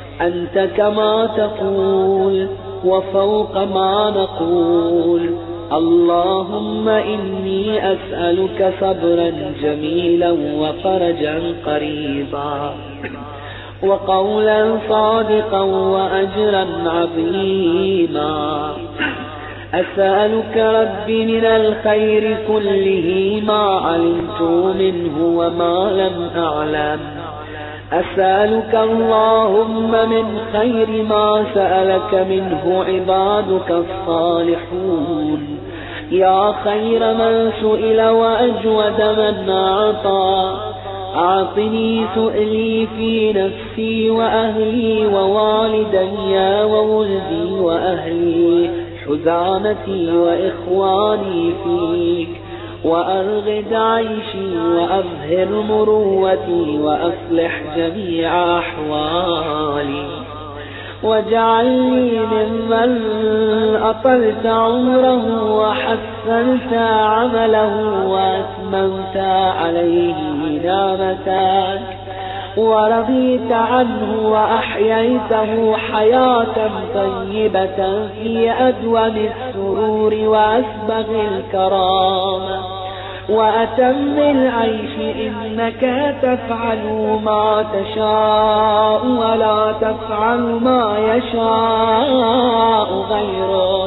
أنت كما تقول وفوق ما نقول، اللهم إني أسألك صبرا جميلا وفرجا قريبا وقولا صادقا وأجرا عظيما. أسألك ربي من الخير كله ما علمت منه وما لم أعلم. أسألك اللهم من خير ما سألك منه عبادك الصالحون، يا خير من سئل وأجود من أعطى. أعطني سؤلي في نفسي وأهلي ووالدي وولدي وأهلي حزامتي وإخواني فيك، وأرغد عيشي وأظهر مروتي وأصلح جميع أحوالي، واجعلني ممن أطلت عمره وحسنت عمله وأتممت عليه نعمتك ورضيت عنه وأحييته حياة طيبة في أدوم السرور وأسبغ الكرامة وأتم العيش، إنك تفعل ما تشاء ولا تفعل ما يشاء غيرك.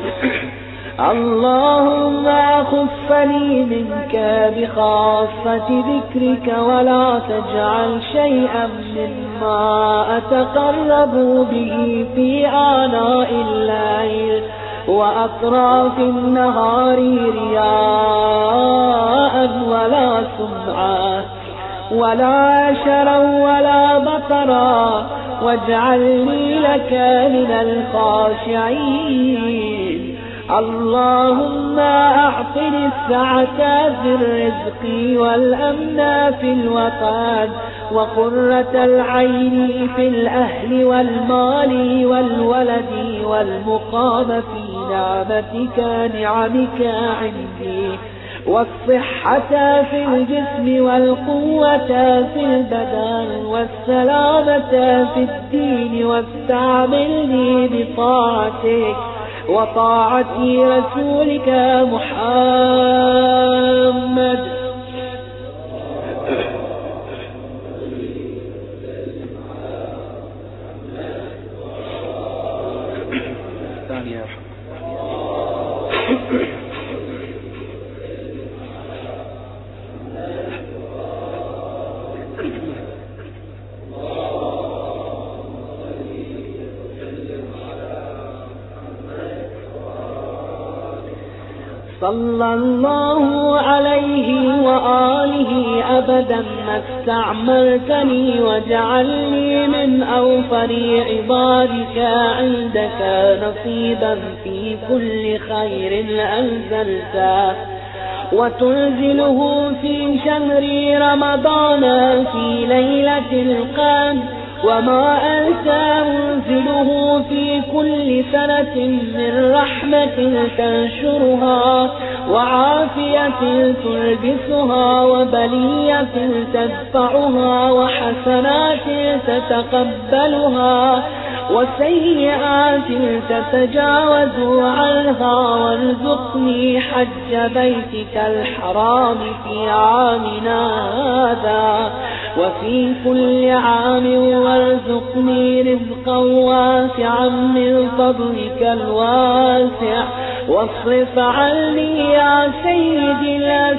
اللهم خفني منك بخاصة ذكرك ولا تجعل شيئا مما أتقرب به في آناء الليل وأطراف النهار رياء ولا سمعة ولا شرا ولا بطرا، واجعلني لك من الخاشعين. اللهم أعطني السعة في الرزق والأمن في الوطن وقرة العين في الأهل والمال والولد والمقام في نعمتك نعمك عندي، والصحة في الجسم والقوة في البدن والسلامة في الدين، واستعملني بطاعتك وطاعة رسولك محمد. صلى الله عليه وآله أبدا ما استعملتني، واجعلني من أوفر عبادك عندك نصيبا في كل خير أنزلته وتنزله في شهر رمضان في ليلة القدر، وما أنت منزله في كل سنة من رحمة تنشرها وعافية تلبسها وبلية تدفعها وحسنات تتقبلها وسيئات تتجاوز عنها، وارزقني حج بيتك الحرام في عامنا هذا وفي كل عام، وارزقني رزقا واسعا من فضلك الواسع، واصرف عني يا سيدي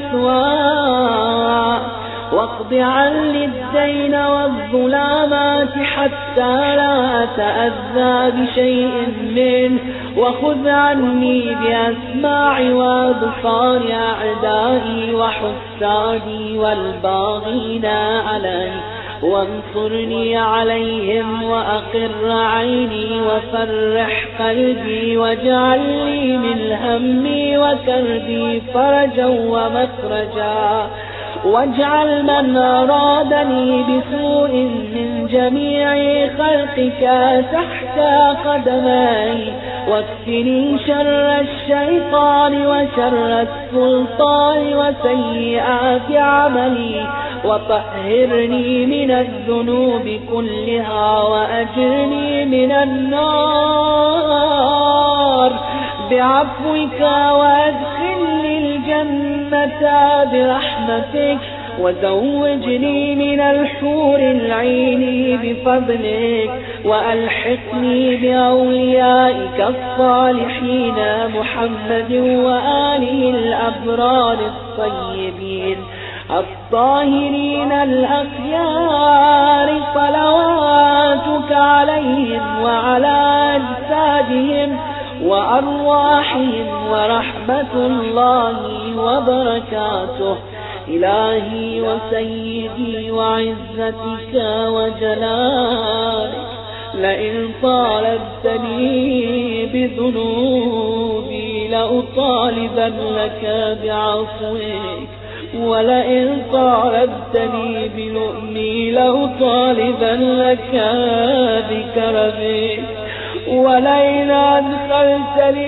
الأسواء، واقض عني الدين والظلامات حتى لا أتأذى بشيء منه، وخذ عني بأسماع وأبصار أعدائي وحسادي والباغين علي، وانصرني عليهم وأقر عيني وفرح قلبي، واجعلني من همي وكربي فرجا ومخرجا، واجعل من أرادني بسوء من جميع خلقك تحت قدمي، واكفني شر الشيطان وشر السلطان وسيئات عملي، وطهرني من الذنوب كلها وأجرني من النار بعفوك وأدخلني الجنة برحمتك، وزوجني من الحور العين بفضلك، وألحقني بأوليائك الصالحين محمد وآله الأبرار الطيبين الطاهرين الأخيار، صلواتك عليهم وعلى أجسادهم وأرواحهم ورحمة الله وبركاته. إلهي وسيدي وعزتك وجلالك، لئن طالبتني بذنوبي لأطالبن لك بعفوك، ولئن طالبتني بلؤمي لأطالبن لك بكرمك، ولئن أدخلتني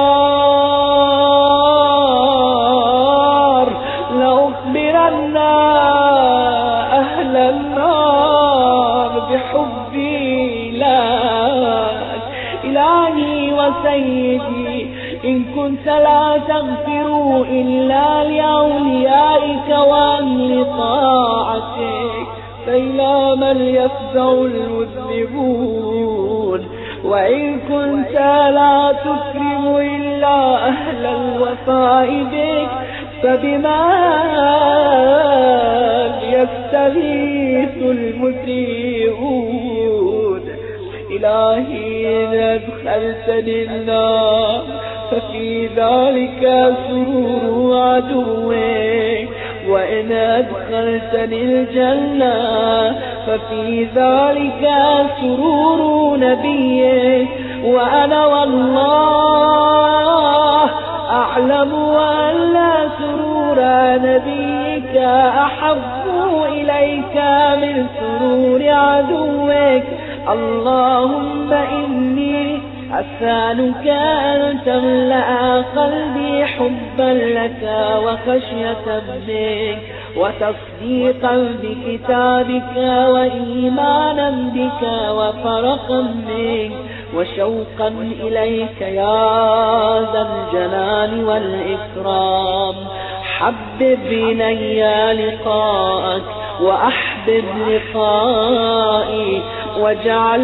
النار لأخبرن أهل النار بحبي لك. إلهي وسيدي، إن كنت لا تغفر إلا لأوليائك وأهل طاعتك، فإلى من يفزع المذنبون؟ وإن كنت لا تكرم إلا أهل الوفاء بك، فبمن يستغيث المسيئون؟ إلهي إن أدخلتني النار ففي ذلك سرور عدوك، وإن أدخلتني الجنة ففي ذلك سرور نبيك، وأنا والله أعلم أن لا سرور نبيك أحب إليك من سرور عدوك. اللهم إني أسألك أن تملأ قلبي حبا لك وخشية بك وتصديقا بكتابك وإيمانا بك وفرقا بك وشوقا إليك يا ذا الجلال والإكرام. حبب إلي لقاءك وأحبب لقائي، واجعل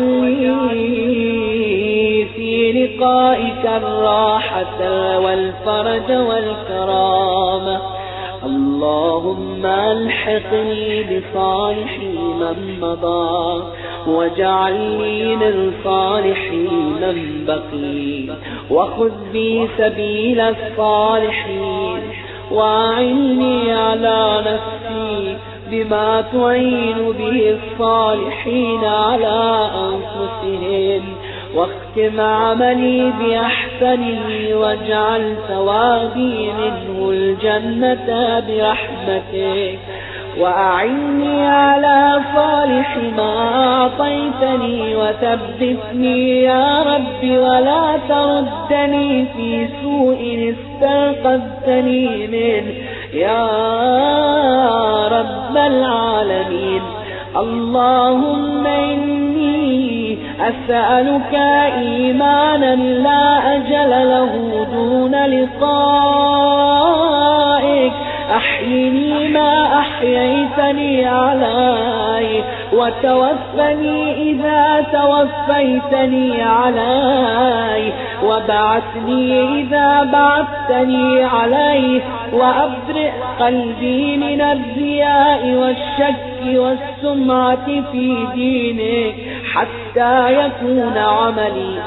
لي في لقائك الراحة والفرج والكرامة. اللهم ألحقني بصالح من مضى، واجعلني من صالح من بقي، وخذ بي سبيل الصالحين، وأعني على نفسي بما تعين به الصالحين على أنفسهم، واختم عملي بأحسنه، واجعل ثوابي منه الجنة برحمتك، وأعني على صالح ما أعطيتني، وثبتني يا رب ولا تردني في سوء استنقذتني منه يا رب العالمين. اللهم إني أسألك إيمانا لا أجل له دون لقائك، أحيني ما أحييتني عليه، وتوفني إذا توفيتني عليه، وبعثني إذا بعثتني عليه، وأبرئ قلبي من الرياء والشك والسمعة في دينك، حتى يكون عملي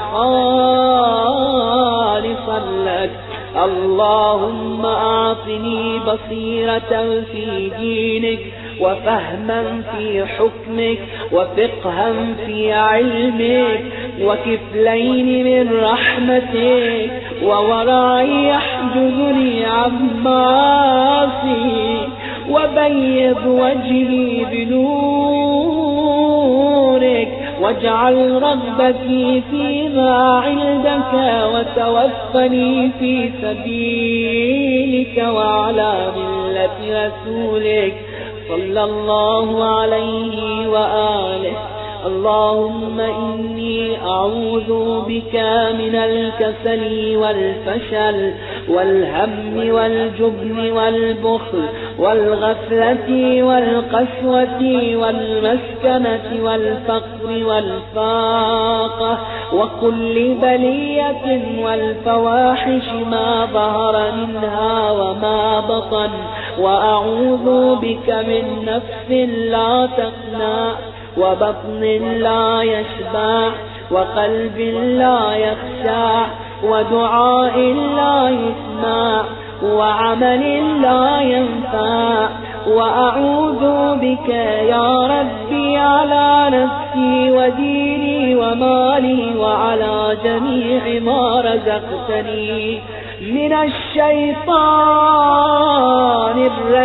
خالصا لك. اللهم أعطني بصيرة في دينك، وفهما في حكمك، وفقها في علمك، وكفلين من رحمتك، وورع يحجزني عن معاصيك، وبيض وجهي بنورك، واجعل رغبتي فيما عندك، وتوفني في سبيلك وعلى ملة رسولك صلى الله عليه وآله اللهم إني أعوذ بك من الكسل والفشل والهم والجبن والبخل والغفلة والقسوة والمسكنة والفقر والفاقة وكل بلية والفواحش ما ظهر منها وما بطن. وأعوذ بك من نفس لا تقنع وبطن لا يشبع وقلب لا يخشع ودعاء لا يسمع وعمل لا ينفع. وأعوذ بك يا ربي على نفسي وديني ومالي وعلى جميع ما رزقتني من الشيطان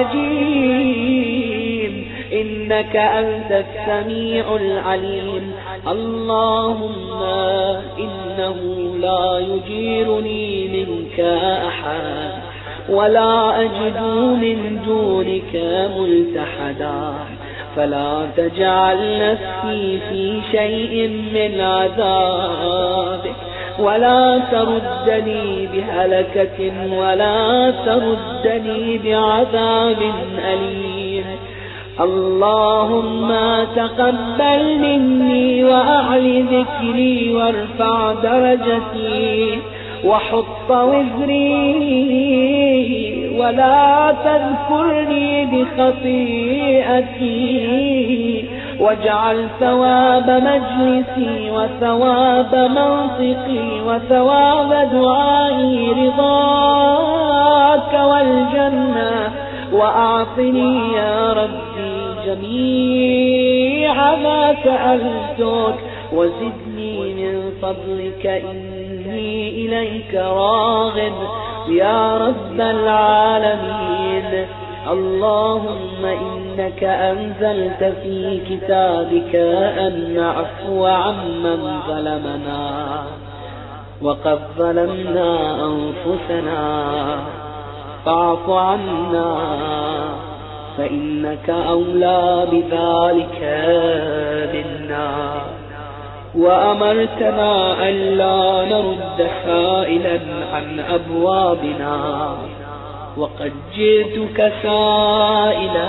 الرجيم إنك أنت السميع العليم. اللهم إنه لا يجيرني منك أحد ولا أجد من دونك ملتحدا فلا تجعل نفسي في شيء من عذابك ولا تردني بهلكة ولا تردني بعذاب أليم. اللهم تقبل مني وأعلي ذكري وارفع درجتي وحط وزري ولا تذكرني بخطيئتي واجعل ثواب مجلسي وثواب منطقي وثواب دعائي رضاك والجنة. وأعطني يا ربي جميع ما سألتك وزدني من فضلك إني إليك راغب يا رب العالمين. اللهم إنك أنزلت في كتابك أن نعفو عمن ظلمنا وقد ظلمنا أنفسنا فاعف عنا فإنك أولى بذلك منا. وأمرتنا ألا نرد سائلا عن أبوابنا وقد جئتك سائلا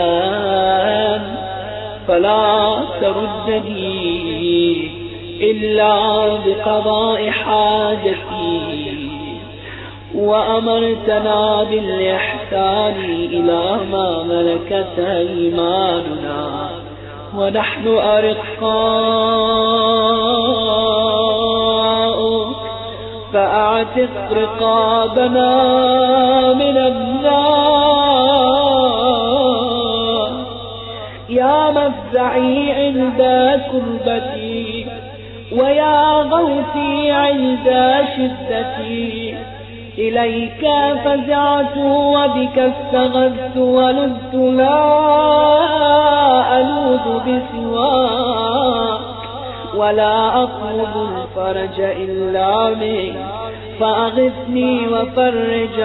فلا تردني إلا بقضاء حاجتي. وأمرتنا بالإحسان إلى ما ملكت أيماننا ونحن أرقاؤك فأعتق رقابنا من النار. يا مفزعي عند كربتي ويا غوثي عند شدتي إليك فزعت وبك استغثت ولذت لا ألوذ بسواك ولا أطلب الفرج إلا منك فأغثني وفرج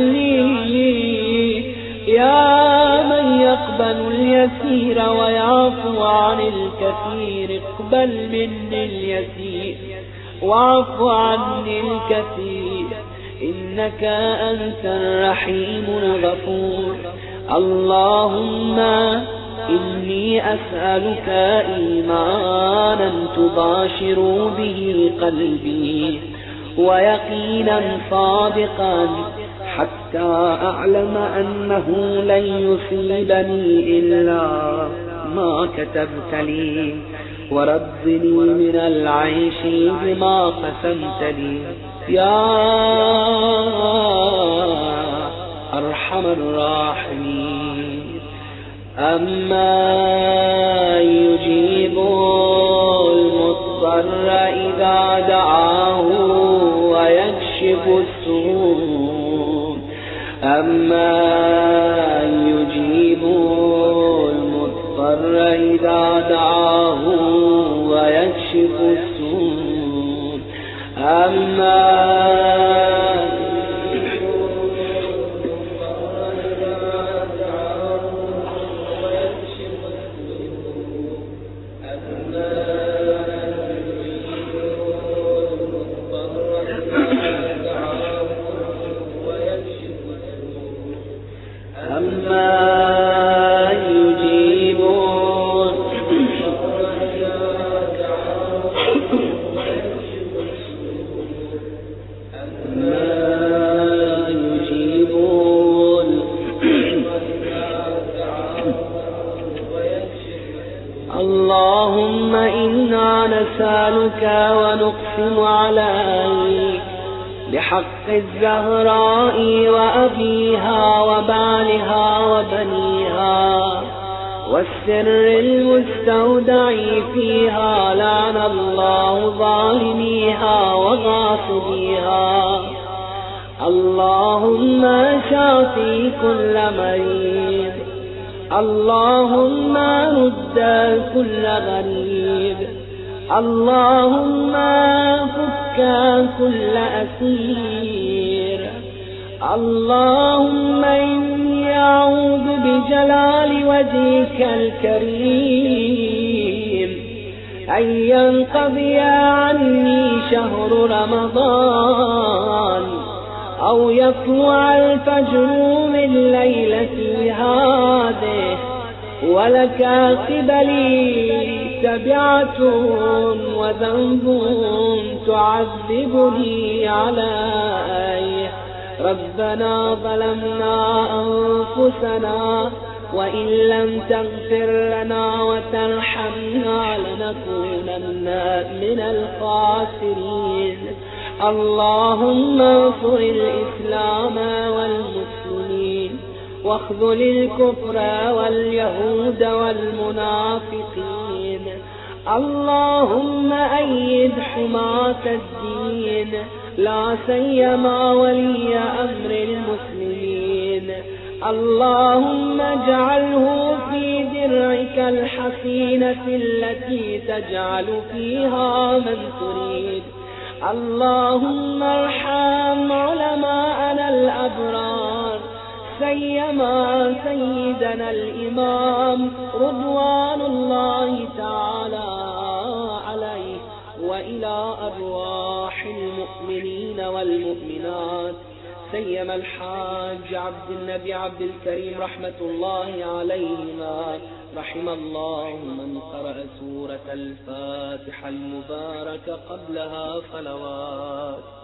عني. يا من يقبل اليسير ويعفو عن الكثير اقبل مني اليسير واعف عني الكثير إنك أنت الرحيم الغفور. اللهم إني أسألك إيمانا تباشر به قلبي ويقينا صادقا حتى أعلم أنه لن يصيبني إلا ما كتبت لي ورضني من العيش بما قسمت لي يا أرحم الراحمين. أما يجيب المضطر إذا دعاه ويكشف السوء أما يجيب المضطر إذا دعاه ويكشف السوء أما أما نسألك ونقسم عليك بحق الزهراء وأبيها وبعلها وبنيها والسر المستودع فيها، لعن الله ظالميها وغاصبيها. اللهم شافي كل مريض، اللهم رد كل غريب، اللهم فك كل أسير. اللهم إني أعوذ بجلال وجهك الكريم أن ينقضي عني شهر رمضان أو يطلع الفجر من ليلتي هذه ولك قبلي تبعة وذنب تعذبني عليه. ربنا ظلمنا أنفسنا وإن لم تغفر لنا وترحمنا لنكونن من الخاسرين. اللهم انصر الإسلام والمسلمين واخذل الكفر واليهود والمنافقين. اللهم أيد حماة الدين لا سيما ولي أمر المسلمين. اللهم اجعله في درعك الحصينة التي تجعل فيها من تريد. اللهم ارحم علماءنا الأبرار سيما سيدنا الإمام رضوان الله تعالى عليه، وإلى أرواح المؤمنين والمؤمنات سيما الحاج عبد النبي عبد الكريم رحمة الله عليهما. رحم الله من قرأ سورة الفاتحة المباركة قبلها صلوات.